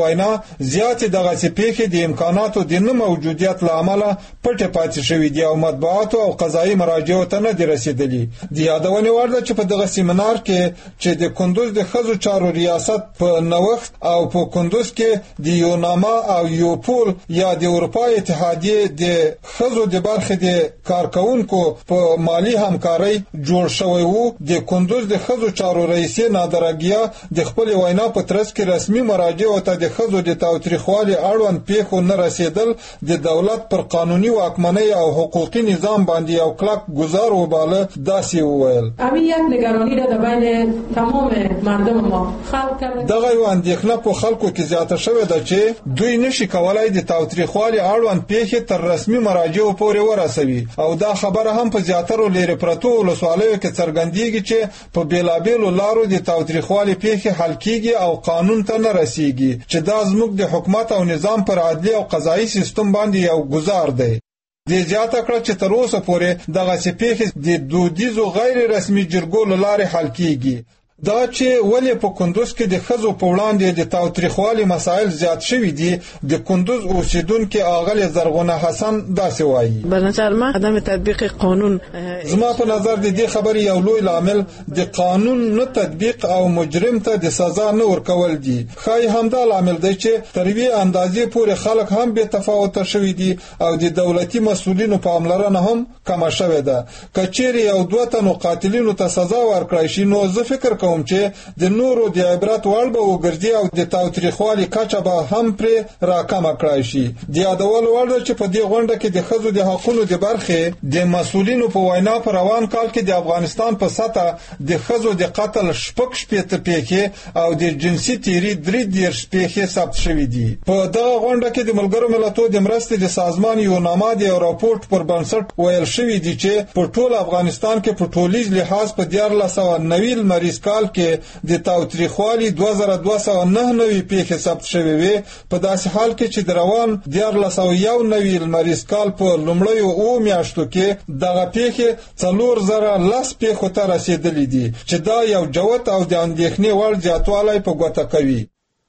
وینا زیاتې دغسې پیښې د امکاناتو د نه موجودیت له امله پټې پاتې شوي دي او مطبوعاتو او قضایي مراجعو ته نه دي رسېدلي. د یادونې وړ ده چې په دغه سیمینار کې چې د کندوز د ښځو چارو ریاست په نوښت او په کندوز کې د یوناما او یوپول یا د اروپا اتحادیې د ښځو د برخې د کارکوونکو په مالي همکارۍ جوړ شوی و. د کندوز د ښځو چارو رئیسې نادرګیا د خپل وینا په ترڅ کې رسمي مراجعو ته د ښځو د تاوتریخوالي اړوند پیښو نه رسیدل د دولت پر قانوني واکمنۍ او حقوقي نظام باندې یو کلک گزار وباله. داسې وویل دغه یو اندېښنه په خلکو کې زیاته شوې ده چې دوی نشي کولای د تاوتریخوالي اړوند پیښې تر رسمي مراجعو پورې ورسوي او دا خبره هم په زیاترو لرې پرتو ولسوالیو کې څرګندېږي چې په بیلابیلو لارو د تاوتریخوالي پیښې حل کیږي او قانون ته نه رسیږي چې دا زموږ د حکومت او نظام پر عدلي او قضایي سیستم باندې یو گزار دی. د زیاته کړه چې تر اوسه پورې دغسې پیښې د دودیزو غیر رسمي جرګو له لارې حل کیږي. دا چې ولې په کندوز کې د ښځو په وړاندې د تاوتریخوالي مسایل زیات شوي دي، د کندوز اوسیدونکي آغلې زرغونه حسن داسې وایي. به نظر ما عدم تطبیق قانون، زما په نظر د دې خبرې یو لوی لامل د قانون نه تطبیق او مجرم ته د سزا نه ورکول دي. ښایي همدا لامل دی چې تر یوې اندازې پورې خلک هم بې تفاوته شوي دي او د دولتي مسؤلینو پاملرنه هم کمه شوې ده. که چیرې یو دوه تنو قاتلینو ته سزا ورکړای شي نو زه فکر کوم چې د نورو د عبرت وړ به وګرځي او د تاوتریخوالي کچه به هم پرې راکمه کړای شي. د یادولو وړ ده چې په دې غونډه کې د ښځو د حقونو د برخې د مسؤلینو په وینا په روان کال کې د افغانستان په سطح د ښځو د قتل 66 پیښې او د جنسي تیري 33 پیښې ثبت شوي دي. په دغه غونډه کې د ملګرو ملتونو د مرستې د سازمان یوناما د یو راپورټ پر بنسټ ویل شوي دي چې په ټول افغانستان کې په ټولیز لحاظ په 1490 لمریز کال کې د تاوتریخوالي 2299 پیښې ثبت شوې وي. په داسې حال کې چې د روان 1401 لمریز کال په لومړیو 9 میاشتو کې دغه پیښې 4010 پیښو ته رسیدلې دي چې دا یو جوت او د اندېښنې وړ زیاتوالی په ګوته کوي.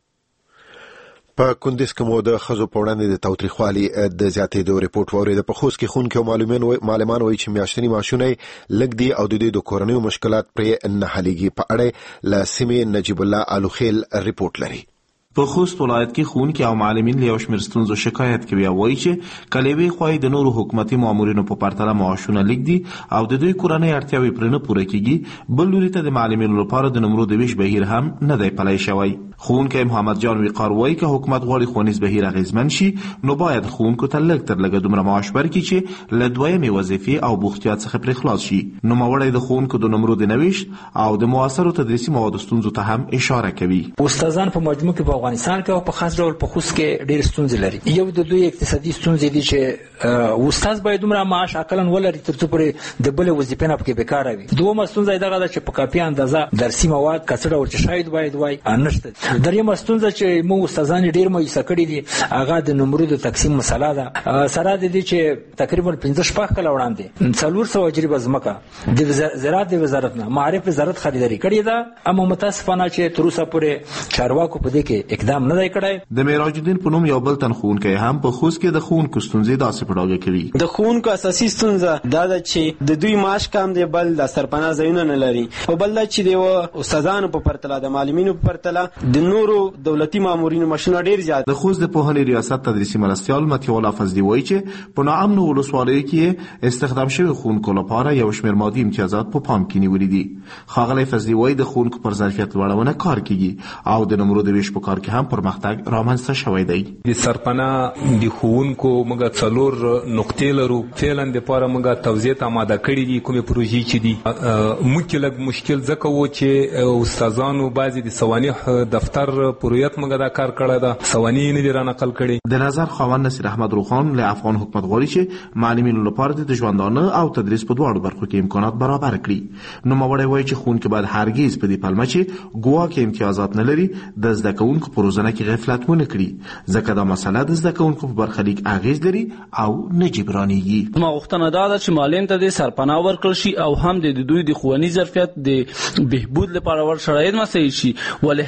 په کندوز کې مو د ښځو په وړاندې د تاوتریخوالي د زیاتېدو رپورټ واورېده. په خوست کې ښوونکي او معلمان وایي چې میاشتني معاشونه لږ دي او د دوی د کورنیو مشکلات پرې نه حلیږي. په اړه له سیمې نجیب الله الوخیل رپورټ لري. په خوست ولایت کې ښوونکي او معلمین له یو شمېر ستونزو شکایت کوي او وایي چې کله یوې خوا د نورو حکومتي مامورینو په پرتله معاشونه لږ دي او د دوی کورنۍ اړتیاوې پرې نه پوره کیږي. بل لوري ته د معلمینو لپاره د نمرو د ویش بهیر هم نه دی پلی شوی. ښوونکی محمد جان وقار وایي که حکومت غواړي ښوونیز بهیر اغېزمن شي نو باید ښوونکو ته لږ تر لږه دومره معاش ورکړي چې له دویمې وظیفې او بوختیا څخه پرې خلاص شي. نوموړی د ښوونکو د نمرو د نویش او د موثرو تدریسي موادو ستونزو ته هم اشاره کوي. استادان په مجموع کې په افغانستان کې او په خاص ډول په خوست کې ډېر ستونزې لري. یو د دوی اقتصادي ستونزې دي چې استاد باید دومره معاش اقلا ولري تر څو پورې د بلې وظیفې نه پکې بیکاره وي. دویمه ستونزه یې دغه ده چې په کافي اندازه درسي مواد کڅه ډول چې شاید باید وای نشته. دریمه ستونزه چې موږ استادان ډېر مایوسه کړي دي هغه د نمرو د تقسیم مسله ده. سره د دې چې تقریبا 15 کاله وړاندې 400 اجربه ځمکه د زراعت د وزارت نه معرف وزارت خریداري کړې ده، اما متاسفانه چې تر اوسه پورې چارواکو په دې کې اقدام نه دی کړی. د معراج الدین په نوم یو بل تن ښوونکی هم په خوست کې د ښوونکو ستونزې داسې په ډاګه کوي. د ښوونکو اساسي ستونزه دا ده چې د دوی معاش کم دی، بل د سرپناه ځایونه نه لري، او بل دا چې د استادانو په پرتله د معلمینو په پرتله د نورو دولتي مامورینو معاشونه ډېر زیات. د خوست د پوهنې ریاست تدریسي مرستیال مطیع الله فضلي وایي چې په ناامنو ولسوالیو کې استخدام شوي ښوونکو لپاره یو شمېر مادي امتیازات په پام کې نیولي دي. ښاغلی فضلي وایي د ښوونکو پر ظرفیت لوړونه کار کیږي او د نمرو د ویش په کار کې هم پرمختګ رامنځته شوی دی. د سرپناه د ښوونکو موږ 4 نقطې لرو. فعلا دپاره موږ توضیح ته آماده کړي دي کومې پروژې چې دي. موږ کې لږ مشکل ځکه و چې استادانو بعضې د سوانح دفتر پرویت موږ دا کار کړی ده، سوانح نه دي رانقل کړي. د نظر خاوند نصیر احمد روخان له افغان حکومت غواړي چې معلمینو لپاره د ژوندانه او تدریس په دواړو برخو کې امکانات برابر کړي. نوموړی وایي چې ښوونکي باید هرګز په دې پلمه چې ګواکې امتیازات نه لري د زده کوونکو په روزنه کې غفلت ونه کړي، ځکه دا مسله د زده کوونکو په برخلیک اغیز لري او نه جبرانېږي. ما غوښتنه دا ده چې معلم ته د سرپناه ورکړل شي او هم د دوی د ښوونیز ظرفیت د بهبود لپاره ور شرایط مساعد شي، ولې هرګز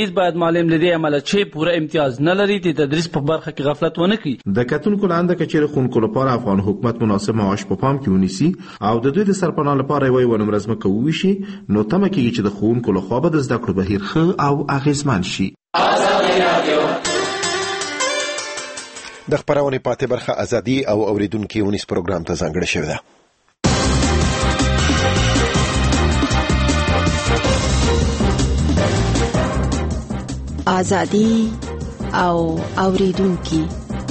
نیز باید معلم له دې عمله چې پوره امتیاز نه لري د تدریس په برخه کې غفلت ونه کړي. د کتونکو لاندې کچېر خونکو لپاره افغان حکومت مناسب معاش په پام کې ونیسي او د دوی د سرپناه لپاره یو ونمرزمه کوي شي نو تمه کېږي چې د خونکو لخوا به د زده کړو بهیر ښه او اغیزمن شي. د خبرونې پاتې برخه ازادي او اوریدونکو ونیس پروګرام ته ځانګړې شوې ده. ازادي او اوریدونکو.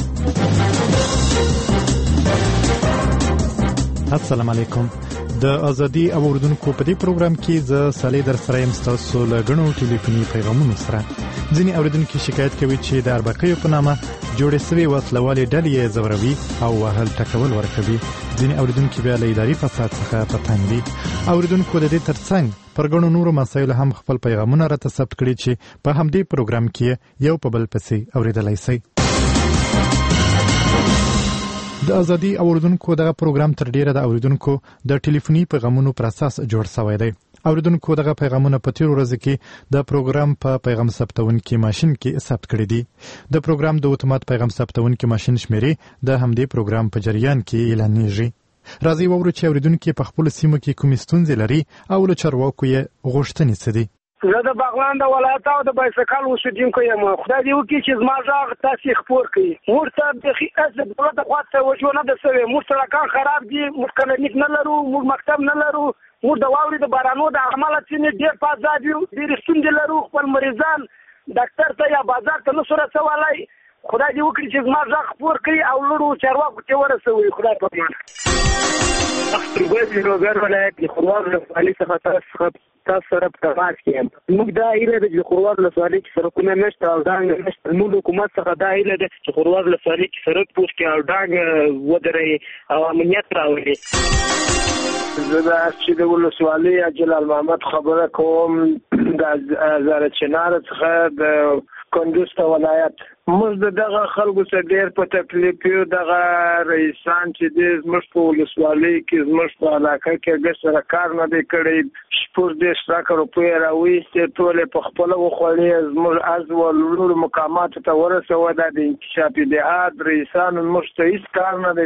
السلام علیکم. د ازادي او اوریدونکو په دې پروګرام کې زه صالح در سره یم تاسو له غنو ټلیفوني پیغامونو سره. ځینې اوریدونکو شکایت کوي چې د اربکیو په نامه جوړې شوی وسلوالې ډلې زوروي او وهل ټکول ورکوي. ځینې اوریدونکو بیا له اداري فساد څخه په تنګ دي. اوریدونکو د دې ترڅنګ پر غنو نورو مسایل هم خپل پیغامونه راته ثبت کړي چې په همدې پروګرام کې یو په بل پسې اوریدلای شي. د ازادي اوریدونکو دغه پروګرام تر ډیره د اوریدونکو د ټلیفوني پیغامونو پر اساس جوړ شوی دی. اوریدونکو دغه پیغامونه په تیر ورځ کې د پروګرام په پیغام ثبتونکي ماشين کې ثبت کړي دي. د پروګرام د اتومات پیغام ثبتونکي ماشين شمیرې د همدې پروګرام په جریان کې اعلانېږي. راځي وورو چې اوریدونکو په خپل سیمو کې کومې ستونزې لري او له چارواکو یې غوښتنې څه دي. زه د بغلان د ولایت او د بایسکل اوسیدونکی یم. خدای دې وکړي چې زما غږ تاسو خبر کړي. موږ ته د دولت خوا توجه نه ده شوې. موږ سړکان خراب دي، موږ کلینیک نه لرو، موږ مکتب نه لرو، موږ د واورې د بارانو د عمله څخه ډېر فساد یو، ډېر ستونزې لرو. خپل مریضان ډاکټر ته یا بازار ته نشو رسولای. خدای دې وکړي چې زما غږ خبر کړي او لرو چارواکو ته ورسوي. خدای په امان. اخترګوز روغر ولایت د خروار ولسوالۍ څخه تاسو سره په تماس کې یم. موږ دا ایله د خروار ولسوالۍ کې سرکونه نشته او ډانګ نشته. موږ حکومت څخه دا ایله د خروار ولسوالۍ کې سرک پوښ کې او ډانګ ودرې او امنیت راولي. زه د چې د ولسوالۍ جلال محمد خبره کوم د زاره چنار څخه د کندوز ته ولایت. موږ دغه خلکو سره ډېر په تکلیف یو. دغه رئیسان چې د زموږ په ولسوالۍ کې زموږ په علاقه کې ګډ سره کار نه دی کړی. شپږ دېرش لکه روپۍ راویستې، ټولې په خپله وخوړې. زموږ عضو لوړو مقاماتو ته ورسوه. دا د انکشاف اتحاد رئیسانو زموږ ته هېڅ کار نه دی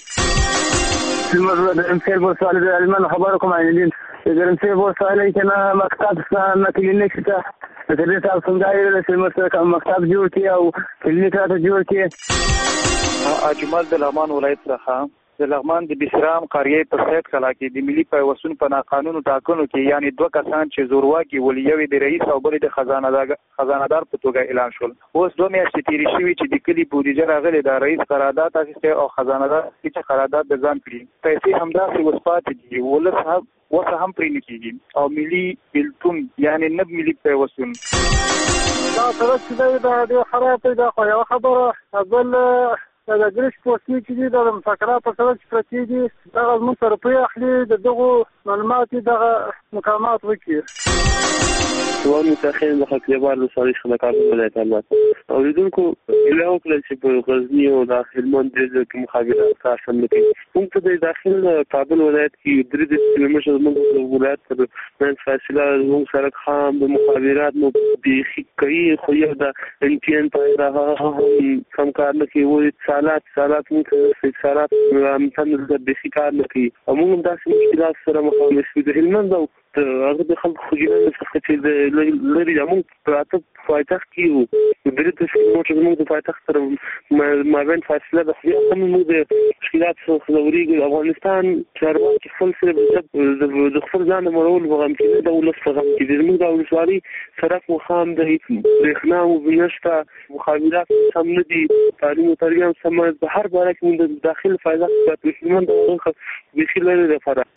کړی. زموږ د انسیب ولسوالۍ د علمانو خبرو کوم عینالدین. د انسیب ولسوالۍ کې نه مکتب شته نه کلینیک شته. د دې تاسو څنګه چې موږ مکتب جوړ کړي او کلینیک راته جوړ کړي. اجمل د لغمان ولایت څخه د لغمان د بسرام قریه په سید کلا کې د ملي پیوستون په ناقانونو ټاکنو کې یعنی دوه کسان چې زورواکي ولیوي د رئیس او بل د خزانه‌دار په توګه اعلان شول. اوس دوه میاشتې تیرې شوې چې د کلی بودیجه راغلي د رئیس قرارداد اخیسته او خزانه‌دار چې قرارداد د ځان کړی. پیسې همداسې وسپاتې دي. ولس وسه هم پرې نه کېږي او ملي بلتون یعنی نه ملي پیوستون. دا سړک چې د خراب پیدا خو یو خبره بل د ګریش پوسټي چې دي د مفکرات په سبب چې پرتی دي دا موږ سره په اخلي د دغه معلومات دغه مقامات وکړي. وانه تاخير د خپلوان له صالح خلکانو په لټه الله اوریدونکو له وکړل چې په غزنی او داخل منځ کې مخابرات تاسو کوي. موږ ته د داخل کابل ولایت کې درې کیلومتره موږ ولایت ته د فاصله موږ سره خام د مخابرات نو د کوي خو یو د انټین په راغه کم کار نه کوي. سالات موږ سالات هم د بسیکار نه کوي. موږ داسې مشکلات سره مخامخ یو. د هلمند او هغه د خلکو خجلانه څخه چې د لري موږ پراته پایتخت کې درې تاسو موږ د پایتخت سره مابین فاصله د خپل موږ د مشکلات څخه لوري. افغانستان چارواکي خپل سره د خپل ځان مرول وغم کې د ولس څخه کې موږ د ولسوالۍ سرک مخام د برېښنا او بنشته مخابرات سم نه دي. تعلیم او تربیه سم په هر باره کې موږ د داخل فایده په اسلام د بخیل لري لپاره.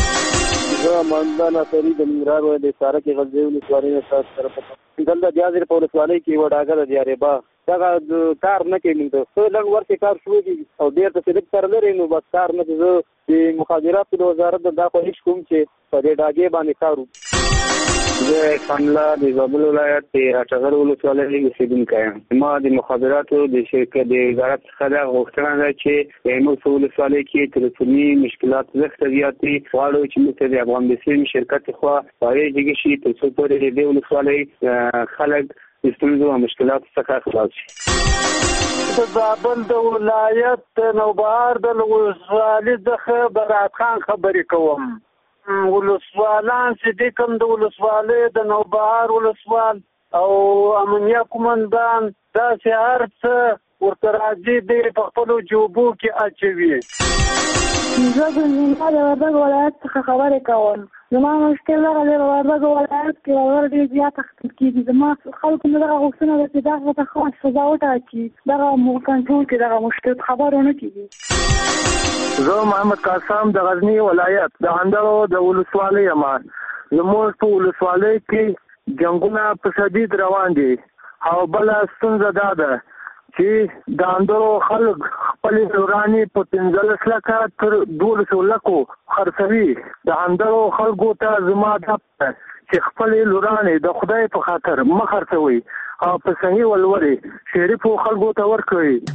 زه ماندانا سری د ننګرهار ولایت د سارک غزنی ولسوالۍ نه سره په دلته دیازر په ولسوالۍ کې یو ډاګه د دیاربا دا کار نه کوي. موږ څه لږ ورته کار شروع دي او ډېر ته صرف سره لري نو بس کار نه کوي. د مخابراتو د وزارت د داخلي هیڅ کوم چې په دې ډاګه باندې کارو. زه کاملا د زابل ولایت د اټغر ولسوالۍ اوسیدونکی یم. ما د مخابراتو د شرکت د وزارت څخه غوښتنه ده چې موږ په ولسوالۍ کې ټلیفوني مشکلات زیات دي. غواړو چې موږ د افغان بسیم شرکت خو پاره دیږي چې تاسو پورې د ولسوالۍ خلک ستونزو او مشکلاتو څخه خلاص شي. د زابل د ولایت د نوبهار د ولسوالۍ څخه برات خان خبرې کوم. ولسوالان چې د کوم د ولسوالۍ د نوبهار ولسوال او امنیه قومندان داسې هر څه ورته راځي دی په خپلو جوبو کې اچوي. زه د نیمه د وردګ ولایت څخه خبرې کوم. زما مشکل دغه دی، په وردګ ولایت کې ولور ډېر زیات اخیستل کېږي. زما خلکو نه دغه غوښتنه ده چې دغه ته خاص سزا وټاکي، دغه کنټرول کې دغه مشکل خبر ونه کېږي. زه محمد قاسم د غزنی ولایت د اندړو د ولسوالۍ یم. زموږ په ولسوالۍ کې جنګونه په شدید روان دي او بله ستونزه دا ده چې د اندړو خلک خپلې لورانې په 15 لکه تر 12 لکو خرڅوي. د اندړو خلکو ته زما دا چې خپلې لورانې د خدای په خاطر مه خرڅوي او په صحیح ولورې شریفو خلکو ته ورکوي.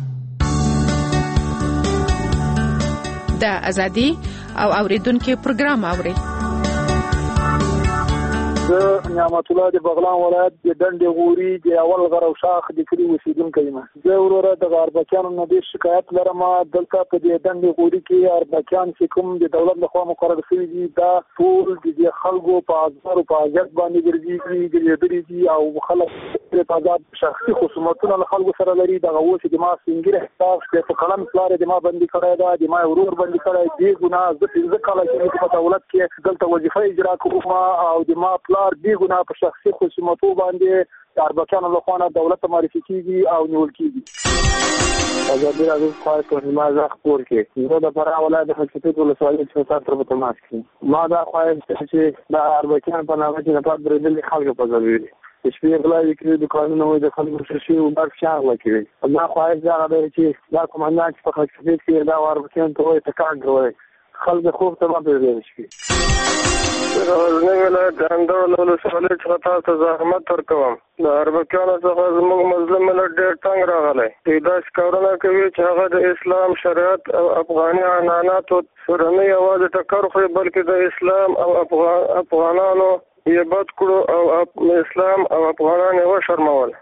د ازادي او اوریدونکو پروګرام اوري. زه نعمت الله د بغلان ولایت د دندې غوري د اول غر او شاخ د کلی اوسیدونکی یم. زه وروره د اربکیانو نه د شکایت لرم. دلته په د دندې غوري کې اربکیان چې کوم د دولت لخوا مقرر شوي دي دا ټول د خلکو په ازار او په اجازه باندې ګرځي دي او خلک په آزاد شخصي خصومتونه له خلکو سره لري. دغه اوس د ما سنگره حساب په قلم پلار د ما باندې کړی دا د ما ورور باندې کړی دی ګناه زه څنګه کله چې په دولت کې دلته وظیفه اجرا کوم او د ما پلار دی ګناه په شخصي خصومتو باندې اربکیانو له خوا دولت ته معرفي کیږي او نیول کیږي. ازادي راډیو خواهش کوم ما زه خبر کې زه د فراه ولایت د حقیقت ولسوالۍ څخه تاسو ته تماس کوم. ما دا خواهش چې د اربکیان په نامه چې په درېدل خلک په ضروري شپې غلاوي کې د قانون او د خلکو شي او بار شاغ وکړي. ما خواهش دا غواړي چې دا کومندان چې په حقیقت کې دا اربکیان ته وایي تکان کوي خلک خوب ته ما پیژني شي. غزنی ولایت د اندړو ولسوالۍ څخه تاسو ته زحمت ورکوم. د اربکیانو څخه زموږ مظلوم ملت ډېر تنګ راغلی. دوی داسې کارونه کوي چې هغه د اسلام شریعت او افغاني عنعناتو سره نه یوازې ټکر خوري بلکې د اسلام او افغانانو یې بد کړو او اسلام او افغانان یې وشرمول.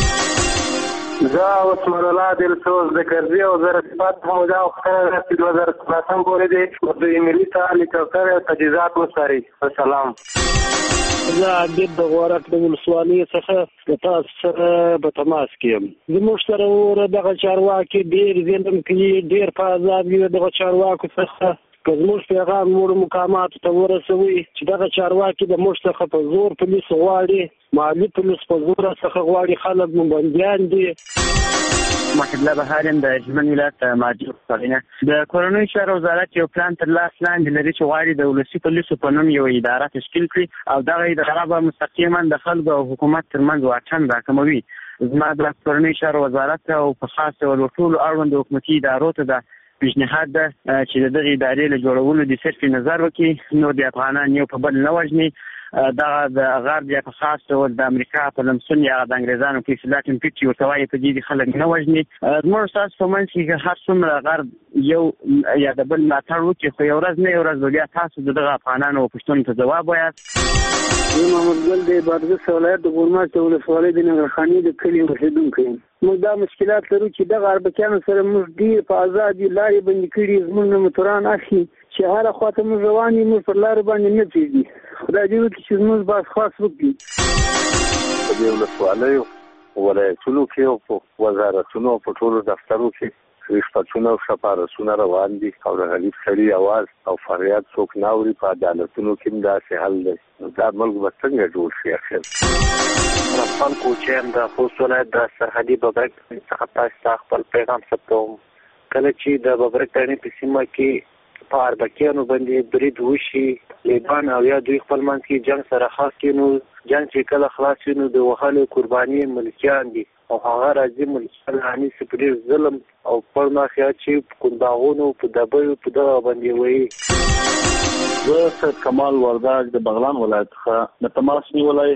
زه عثمان الله دلسوز د کرزي او زرصفات موجه وختره چې 2013 پورې دی د ملي تعالی کوثر تجهیزات وساري. السلام. زه عبد د غورک د ولسوالۍ څخه تاسو سره په تماس کې یم. زموږ سره ور دغه چارواکي ډېر ظلم کوي، ډېر په عذاب دي دغه چارواکو څخه. که زموږ پیغام نورو مقاماتو ته ورسوي چې دغه چارواکي د موږ څخه په زور پولیس غواړي، مالي پولیس په زور څخه غواړي، خلک مو بندیان دي. محمد بهارم د هلمند ولایت ماجور ولسوالۍ. د کورنۍ چارو وزارت یو پلان تر لاس لاندې لري چې غواړي د ولسي پولیسو په نوم یو اداره تشکیل کړي او دغه اداره به مستقیما د خلکو او حکومت ترمنځ واټن راکموي. زما د کورنۍ چارو وزارت او په خاص ډول ټول اړوند حکومتي ادارو ته د پیشنهاد ده چې د دغه ادارې له جوړولو د صرف نظر وکړي، نو د افغانان یو په بل نه وژني. دغه د غرب یا په خاص ډول د امریکا په لمسون یا د انګریزانو په اصطلاح ټمپیچ ورته وایي په دې خلک نه وژني. زموږ تاسو په منځ کې هر څومره غرب یو یا د بل ملاتړ وکړي خو یو ورځ نه یو ورځ بیا تاسو دغه افغانانو او پښتون ته ځواب وایاست. محمد ګل د بادغیس ولایت د ګورمات ولسوالۍ د نګرخاني د کلي اوسیدونکی یم. موږ دا مشکلات لرو چې دغه اربکیانو سره موږ ډېر په ازادي لارې بندي کړي، زموږ نه موټران اخلي چې هره خواته موږ روان یو، موږ پر لارې باندې نه پرېږدي. خدای دې وکړي چې زموږ باس خاص وکړي. په دې ولسوالیو ولایتونو کې او په وزارتونو په ټولو دفترو کې رشوتونه او سپارښتونه روان دي او د غریب سړي اواز او فریاد څوک نه اوري. په عدالتونو کې داسې حل دی. دا ملک به څنګه جوړ شي اخر؟ رفان کوچیم د خوست ولایت د سرحدي ببرک څخه تاسو خپل پیغام ثبتوم. کله چې د ببرک تڼۍ په سیمه کې په اربکیانو باندې برید وشي، لیبان او یا دوی خپل منځ کې جنګ سره خاص کړي، نو جنګ چې کله خلاص وي نو د وهلو قرباني ملکیان دي او هغه راځي ملکیان هاني سپډیر ظلم او پرمخیا چې کنداغونو په دبیو په دغه باندې وایي. زه سید کمال ورداج د بغلان ولایت څخه د تماس نیولای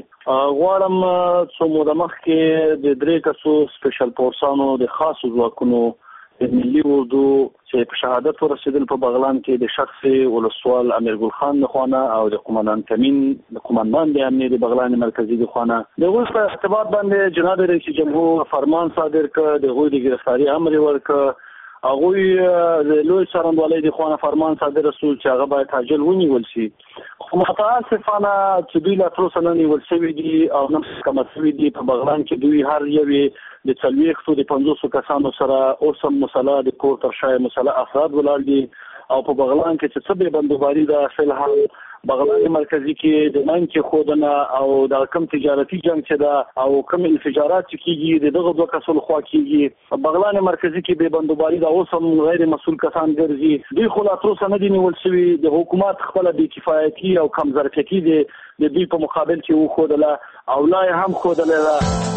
غواړم څو موده مخکې د 3 کسو سپیشل فورسانو د خاصو ځواکونو د ملي اردو چې په شهادت ورسېدل په بغلان کې د شخص ولسوال امیر ګل خان لخوانه او د قومندان تمین د قومندان د امنیت بغلان مرکزی لخوانه د اوس په ارتباط باندې جناب رئیس جمهور فرمان صادر کړ د غوی د گرفتاری امر ورکړ هغه د لوی څارنوالۍ د خوانه فرمان صادر رسول چې هغه باید عاجل ونیول شي خو متاسفانه چې دوی لا تر اوسه نه نیول شوي دي او نه محکمه شوي دي په بغلان کې دوی هر یوې د 40 د 50 کسانو سره اوس هم مسله د کور تر شای مسله افراد ولاړ دي او په بغلان کې چې څه به بندوباري ده فلحال بغلان مرکزی کې د من کې خودنه او د کم تجارتي جنگ چې ده او کم انفجارات چې کیږي دغه دوه کسانو خوا کیږي بغلان مرکزی کې به بندوباري دا اوس هم غیر مسؤل کسان ګرځي دوی خو لا تر اوسه نه دي نیول شوي د حکومت خپل بې کفایتي او کم ظرفیتي د دوی په مقابل کې وښودله او لا هم ښودله.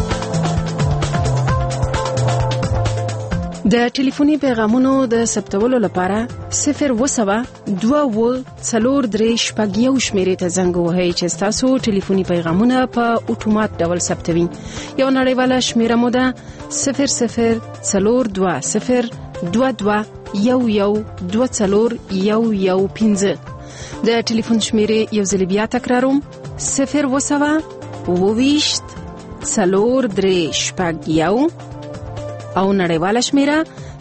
د ټلیفوني پیغامونو د ثبتولو لپاره 020 243 شپږ شمیرې ته زنګ وهئ چې تاسو ټلیفوني پیغامونه په اتومات ډول ثبتوي. یو نړیواله شمیره مو ده 004222112415. د ټلیفون شمیرې یو ځل بیا تکراروم 020 او نړیواله شمیره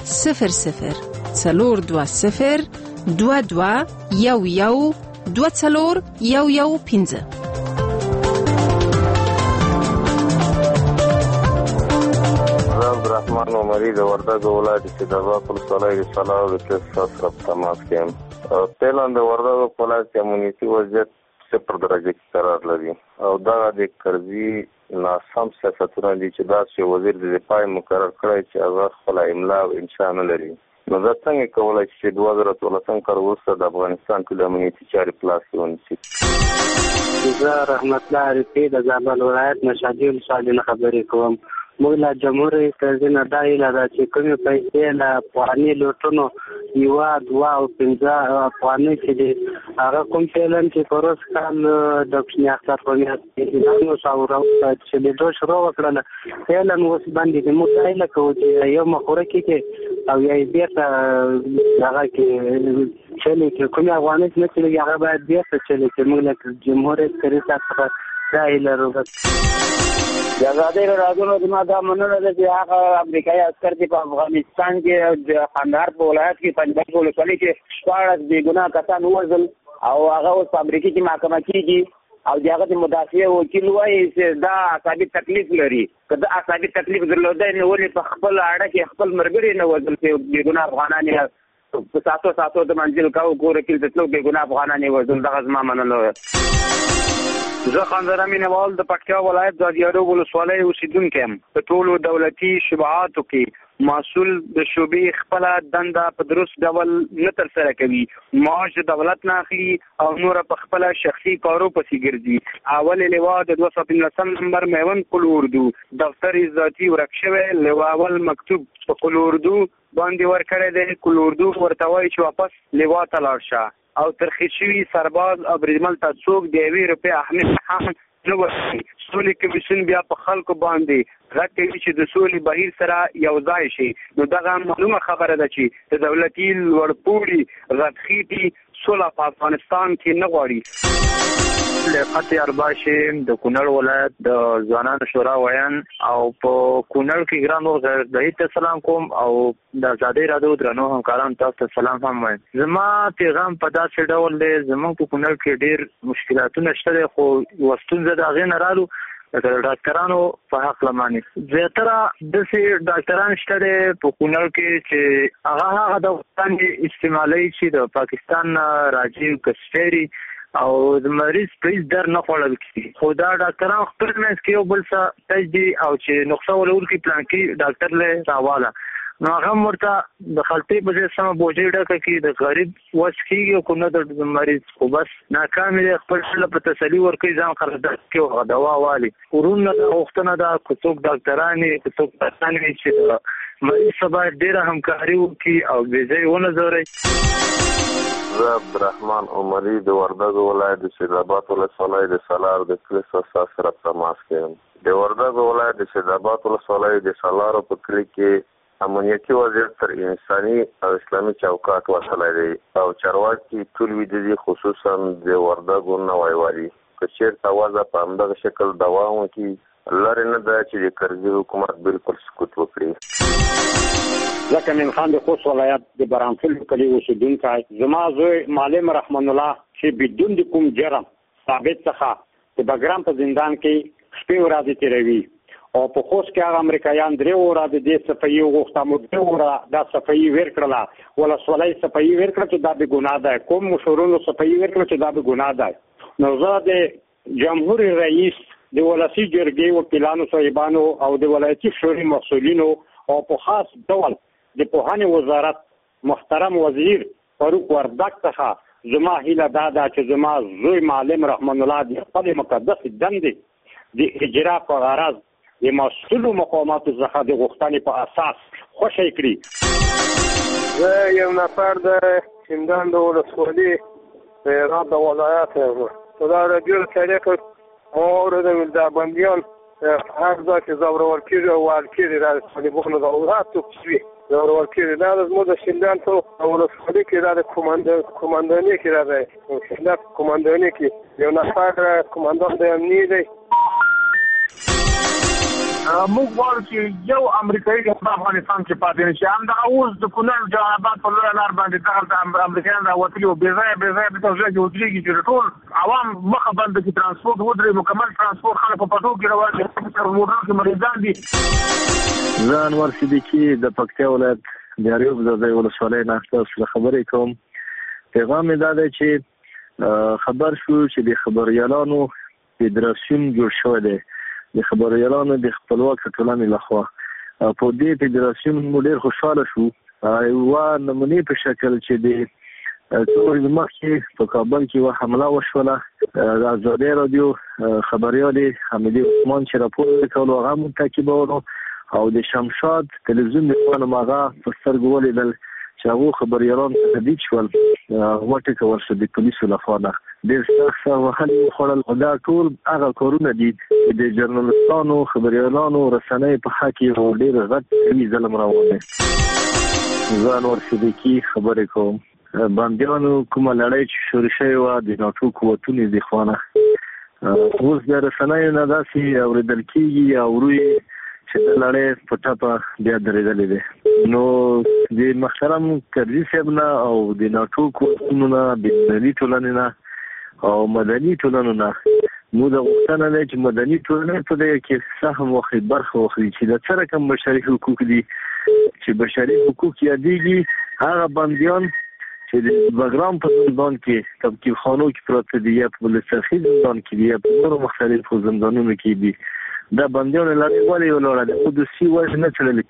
002222112415. عبدالرحمن عمری د وردګ ولایت سیداباد ولسوالۍ د سلاو د کیسه سره تماس کوم. فعلا د وردګ ولایت امنیتي وضعیت 0 درجه کې قرار لري او دا د قرضي ناسم سیاستونه دي چې دا چې وزیر د دفاع مقرر کړی چې هغه خپل املا او انشاء نه لري. نو دا څنګه کولای شي 2013 کال وروسته د افغانستان ټول امنیتي چارې په لاس کې ونیسي؟ زه رحمت الله عارفي د زابل ولایت نشادي ولسوالۍ نه خبرې کوم. موږ له جمهور رئیس نه دا هیله ده چې کومې پیسې له پخواني لوټونو 1 2 او 15 افغانۍ چې دي هغه کوم فعلا چې پروس کال د کښنی اختر په میاشت کې نو شاورو چې د دوه شروع وکړل فعلا اوس باندې موږ هیله کوو چې یو مخوره کې او یې بیرته هغه کې چې کومې افغانۍ چې هغه باید بیرته چې موږ له جمهور رئیس سره دا هیله لرو. د آزادۍ راډیو د ما دا مننه ده چې هغه امریکایي عسکر چې په افغانستان کې د قندهار په ولایت کې پنجاب ولسوالۍ کې 14 بې ګناه کسان ووژل او هغه اوس په امریکا کې محاکمه کیږي او دغه د مدافع وکیل وایي چې دا عصبي تکلیف لري. که دا عصبي تکلیف درلودای نو ولې په خپل اړه کې خپل مرګري نه وژل چې بې ګناه افغانان په ساتو د منځل کاو کور کې د څو بې ګناه افغانان وژل. دغه زما مننه. زه خاندار امینوال د پکتیا ولایت د دیارو ولسوالۍ اوسیدونکی یم. په ټولو دولتي شبعاتو کې مسؤل د شوبې خپل دنده په درست ډول نه ترسره کوي. معاش د دولت نه اخلي او نور په خپل شخصي کارو پسې ګرځي. اول لواء د 215 نمبر میوند کل اردو دفتر ذاتی ورک شوی لواء اول مکتوب په کل اردو باندې ورکړی دی. کل اردو ورته وایي چې واپس لواء ته لاړ شه او ترخیشوي سرباز او بریدمل ته څوک د 1 روپۍ اهمیت هم نه ورکوي. سولې کمیشن بیا په خلکو باندې غږ کوي چې د سولې بهیر سره یو ځای شي. نو دغه معلومه خبره ده چې د دولتي لوړپوړي غټخیټي سوله په افغانستان کې نه غواړي. لیاقت ارباشي د کونړ ولایت د ځوانانو شورا ویان او په کونړ کې ګران وګړي ته سلام کوم او د آزادۍ راډیو درنو همکارانو ته سلام هم وایم. زما پیغام په داسې ډول دی زموږ په کونړ کې ډېر مشکلاتونه شته خو وستونزه د هغې نه رالو د ډاکټرانو په حق لمانې زیاتره داسې ډاکټران شته په کونړ کې چې هغه د وطن استعمالي چې د پاکستان راځي کسټری او د مریض پریز در نه خوړل کیږي. خو دا ډاکټران خپل منځ کې یو بل څه تجدي او چې نقصه ولور کې پلان کې ډاکټر له راواله نو هغه ورته د خلطې په ځای سم بوجي ډکه کې د غریب وس کېږي او کنه د مریض خو بس ناکام دي خپل په تسلی ورکوي ځان قرارداد کې او دوا والي ورونه د وختونه د کوڅوک ډاکټرانې کوڅوک پاتانې چې مریض سبا ډیره همکاري وکړي او بې ځای ونه زوري. زه عبدالرحمن عمری د وردګ ولایت د سیداباد ولسوالۍ د سالار د کلیسا سره تماس کوم. د وردګ ولایت د سیداباد ولسوالۍ د سالار په کلی کې امنیتي وضعیت تر انساني او اسلامي چوکاټ وصلای دی او چارواکي ټول ویدي خصوصا د وردګو نوایوالي کچیر تاوازه په همدغه شکل دوام وکړي لاره نه ده چې د کرزي حکومت بالکل سکوت وکړي. زکه من خان د خوست ولایت د برانفل کلی اوسیدونکی زما زوی معلم رحمان الله چې بدون د کوم جرم ثابت څخه د بګرام په زندان کې شپې ورځې تیروي او په خوست کې هغه امریکایان 3 ورځې د صفایي وغوښتمو 2 ورځې د صفایي ورکړه ولسوالۍ صفایي ورکړه چې دا به ګناه ده کوم مشورونو صفایي ورکړه چې دا به ګناه ده نو زه د جمهوریت رئیس د ولسی جرګې وکیلانو صاحبانو او د ولایتي شوري مسؤلینو او په خاص ډول د پوهنې وزارت محترم وزیر فاروق وردګ څخه زما هیله دا ده چې زما زوی معلم رحمان الله د خپل مقدس دندې د اجرا په غرض د مسؤلو مقاماتو څخه د غوښتنې په اساس خوشی کړي. زه یو نفر د شینډان د ولسوالۍ د هرات د ولایت یم. دا رادیو طریقه مورد د بندیان هر ځای چې زورول کېږي او وال کېږي دا طالبانو د اولاد توپسوي زورول کېږي دا زموږ د شینډان په ولسوالۍ کې دا د کمانداني کې راځي شینډان کمانداني کې یو نفر کماندان د امنیه دی. موږ غواړو چې یو امریکایي په افغانستان کې پاتې نشي همدغه اوس د کونړ جلال آباد په لویه لار باندې دغلته امریکایان راوتلي او بې ځایه دلته ځای کې ودرېږي چې ټول عوام مخه بنده کړي ترانسپورټ ودرېږي مکمل ترانسپورټ خلک په پټو کې روان دي موټرو کې مریضان دي. زه انور صدیقي د پکتیا ولایت د اریوب د ولسوالۍ نه تاسو خبرې کوم. پیغام دا دی چې خبر شو چې د خبريالانو فدراسیون جوړ شوی دی د خبريالانو د خپلواک ټولنې لخوا په دې فدراسیون مو ډېر خوشاله شو او نمونې په شکل چې د څو ورځې مخکې په کابل کې یوه حمله وشوله د ازادۍ راډیو خبریالې حمیدې عثمان چې راپور وکړ هغه موږ تعقیبولو او د شمشاد تلویزیون د خوا نه هغه په سترګو ولیدل چې هغو خبریالان تهدید شول وټکول شو د پولیسو لخوا نه ډېر سخت سر وهلي وخوړل. دا ټول هغه کارونه دي چې د ژورنالستانو خبریالانو رسنیو په حق کې یو ډېر غټ قوي ظلم روان دی. زه انور صدیقي خبرې کوم. بندیانو کومه لړۍ چې شروع شوې وه د ناټو قوتونو د خوا نه اوس د رسنیو نه داسې اورېدل کېږي او وروي چې د لړۍ په ټپه بیا درېدلې دی. نو د محترم کرزي صاحب نه او د ناټو قوتونو نه د مدني ټولنې نه او مدني ټولنو نه موږ د غوښتنه ده چې مدني ټولنې په دې کې سهم واخلي برخه واخلي چې د څه رقم بشري حقوق دي چې بشري حقوق یادېږي هغه بندیان چې د بګرام په زندان کې تبکیب خانو کې پراته دي یا په بلسرخي زندان کې دي یا په نورو مختلفو زندانونو کې دي دا بندیان لري ولې ولاړه د قدسي وجه نه تلل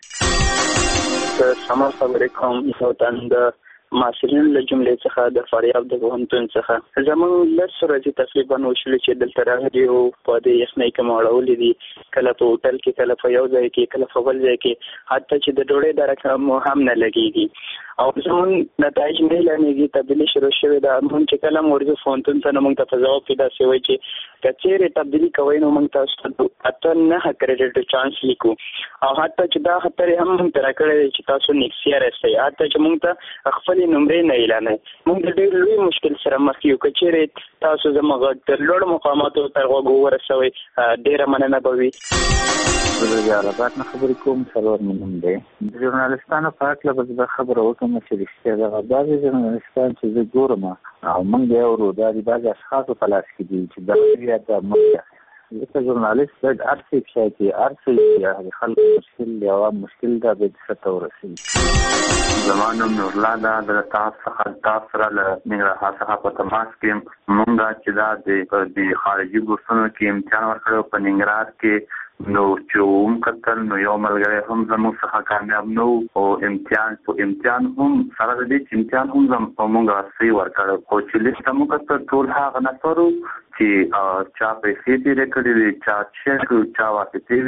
کېږي. السلام علیکم وطن د معاشرین له جملې څخه د فاریاب د پوهنتون څخه زموږ لس ورځې تقریبا وشولې چې دلته راغلي او په دې یخنۍ کې مو اړولې دي کله په هوټل کې کله په یو ځای کې کله په بل ځای کې حتی چې د ډوډۍ درکه مو هم نه لګېږي او زموږ نتایج نه اعلانېږي تبدیلي شروع شوې ده. موږ چې کله ورځو پوهنتون ته نه موږ ته په ځواب کې داسې وایي چې که چېرې تبدیلي کوئ نو موږ تاسو ته 8 کریډټ چانس لیکو او حتی چې دا خطر هم موږ ته راکړی دی چې تاسو نیکسټ یار راسئ حتی چې موږ ته خپلې نمرې نه اعلانوي. موږ د ډېر لوی مشکل سره مخ یو که چېرې تاسو زموږ غږ تر لوړو مقاماتو تر غوږ ورسوئ ډېره مننه به وي. زه د جلال آباد نه خبرې کوم. سرور مې نوم دی. د ژورنالستانو په هکله به زه خبره وکړم چې رښتیا دغه بعضې ژورنالستان چې زه ګورم او موږ یې اورو دا د بعضې اشخاصو په لاس کې دي چې دغه یا د موږ ځکه ژورنالست باید هر څه افشا کړي هر څه د خلکو مشکل د عوام مشکل دا باید ښه ته ورسوي. زما نوم نورالله ده. د تاسو څخه تاسو سره له ننګرهار څخه په تماس کې یم. موږ چې دا د خارجي بورسونو کې امتحان ورکړی په ننګرهار کې نو چې کتل نو یو ملګری هم زموږ څخه کامیاب نه او امتحان هم سره د دې چې امتحان هم موږ صحیح ورکړی خو چې لیست موږ کتل ټول هغه نفرو چې چا پیسې تېرې کړې وي چا چیک چا واسطې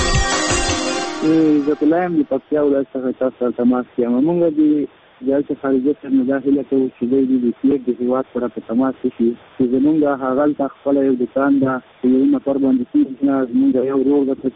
وي. عزت الله یم د پکتیا ولایت څخه تاسو سره تماس کې یم. موږ د وزارت خارجه ته مداخله کوو چې د سیاست د هیواد سره په تماس کې شي چې زمونږ هغه خپل یو دکان ده چې یو نفر باندې چې زمونږ یو ورور ده چې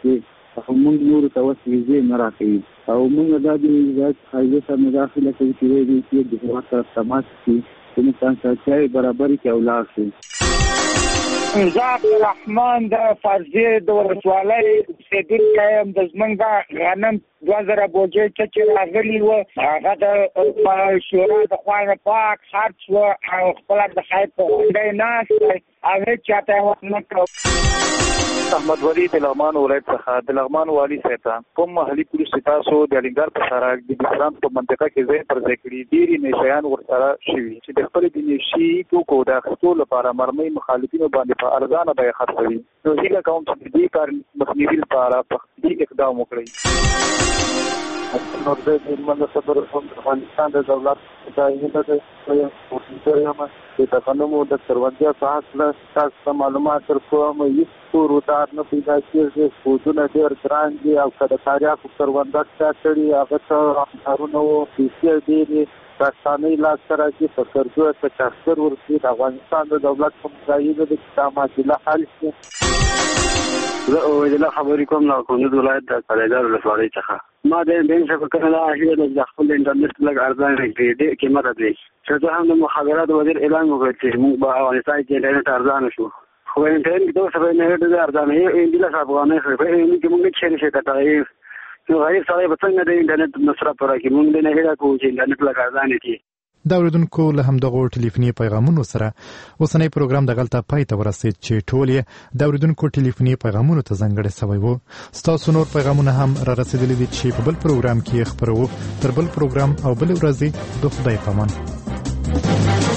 موږ نور ته وسیږي نه راکوي او موږ دا د وزارت خارجه سره مداخله کوي چې د هیواد سره تماس کې کوم څه برابرۍ کې اولاد شي. زاک الرحمن د فارزي د ولسوالۍ اوسېدونکی یم. د زمونږ دا غنم 2000 بوجۍ چې راغلي وه هغه د شورا د خوا نه پاک خرڅ وه او خپله د خیر په غونډۍ ناست دی او هېڅ چاته یې ورنه کړ. احمد ولی د لغمان ولایت څخه د لغمان والي صاحب ته کوم محلي پولیس تاسو د الینګار په سره د ګلستان په منطقه کې ځای پر ځای کړي ډېرې نشیان ورسره شوي چې د خپل د نشي توکو د اخیستو لپاره مرمۍ مخالفینو باندې په ارزانه بیه خرڅوي. نو هیله کوم چې د دې کار مخنیوي لپاره په دې اقدام وکړي. نور د منځ خبره هم افغانستان د دولت دایره د پولیسو د تقنمو د سروندیا په اصل تاسو معلومات ترکوم هیڅ ورودار نه پیدا کیږي خودونه ډیر ګران دي او کله تاریخ سروندک چاټړي هغه ته کارونه وو چې ډیر پاکستاني لاس سره چې په سرجو ته چاستر ورسي د افغانستان د دولت په ځایونه د اقدامات له حل شي. زه اوجله خبرې کوم نو کندوز ولایت د کلیدار ولسوالۍ څخه ما د بین څخه کله اخیره د خپل انټرنیټ لګ ارزان کې د قیمت دی چې زه هم د مخابرات وزیر اعلان وکړ چې موږ په افغانستان کې انټرنیټ ارزان شو خو انټرنیټ د اوسه نه د ارزان یې د لاس افغاني خو په دې کې موږ چې نشي کټای نو غریب سره په څنګه د انټرنیټ مصرف راکې موږ نه هیله کوو چې انټرنیټ لګ ارزان شي. دا اوریدونکو له همدغو ټلیفوني پیغامونو سره اوسنی پروګرام دغلته پای ته ورسید چې ټول یې د اوریدونکو ټلیفوني پیغامونو ته ځانګړی سوی وو. ستاسو نور پیغامونه هم را رسیدلي دي چې په بل پروګرام کې خبرو. تر بل پروګرام او بل ورځې د خدای په امان.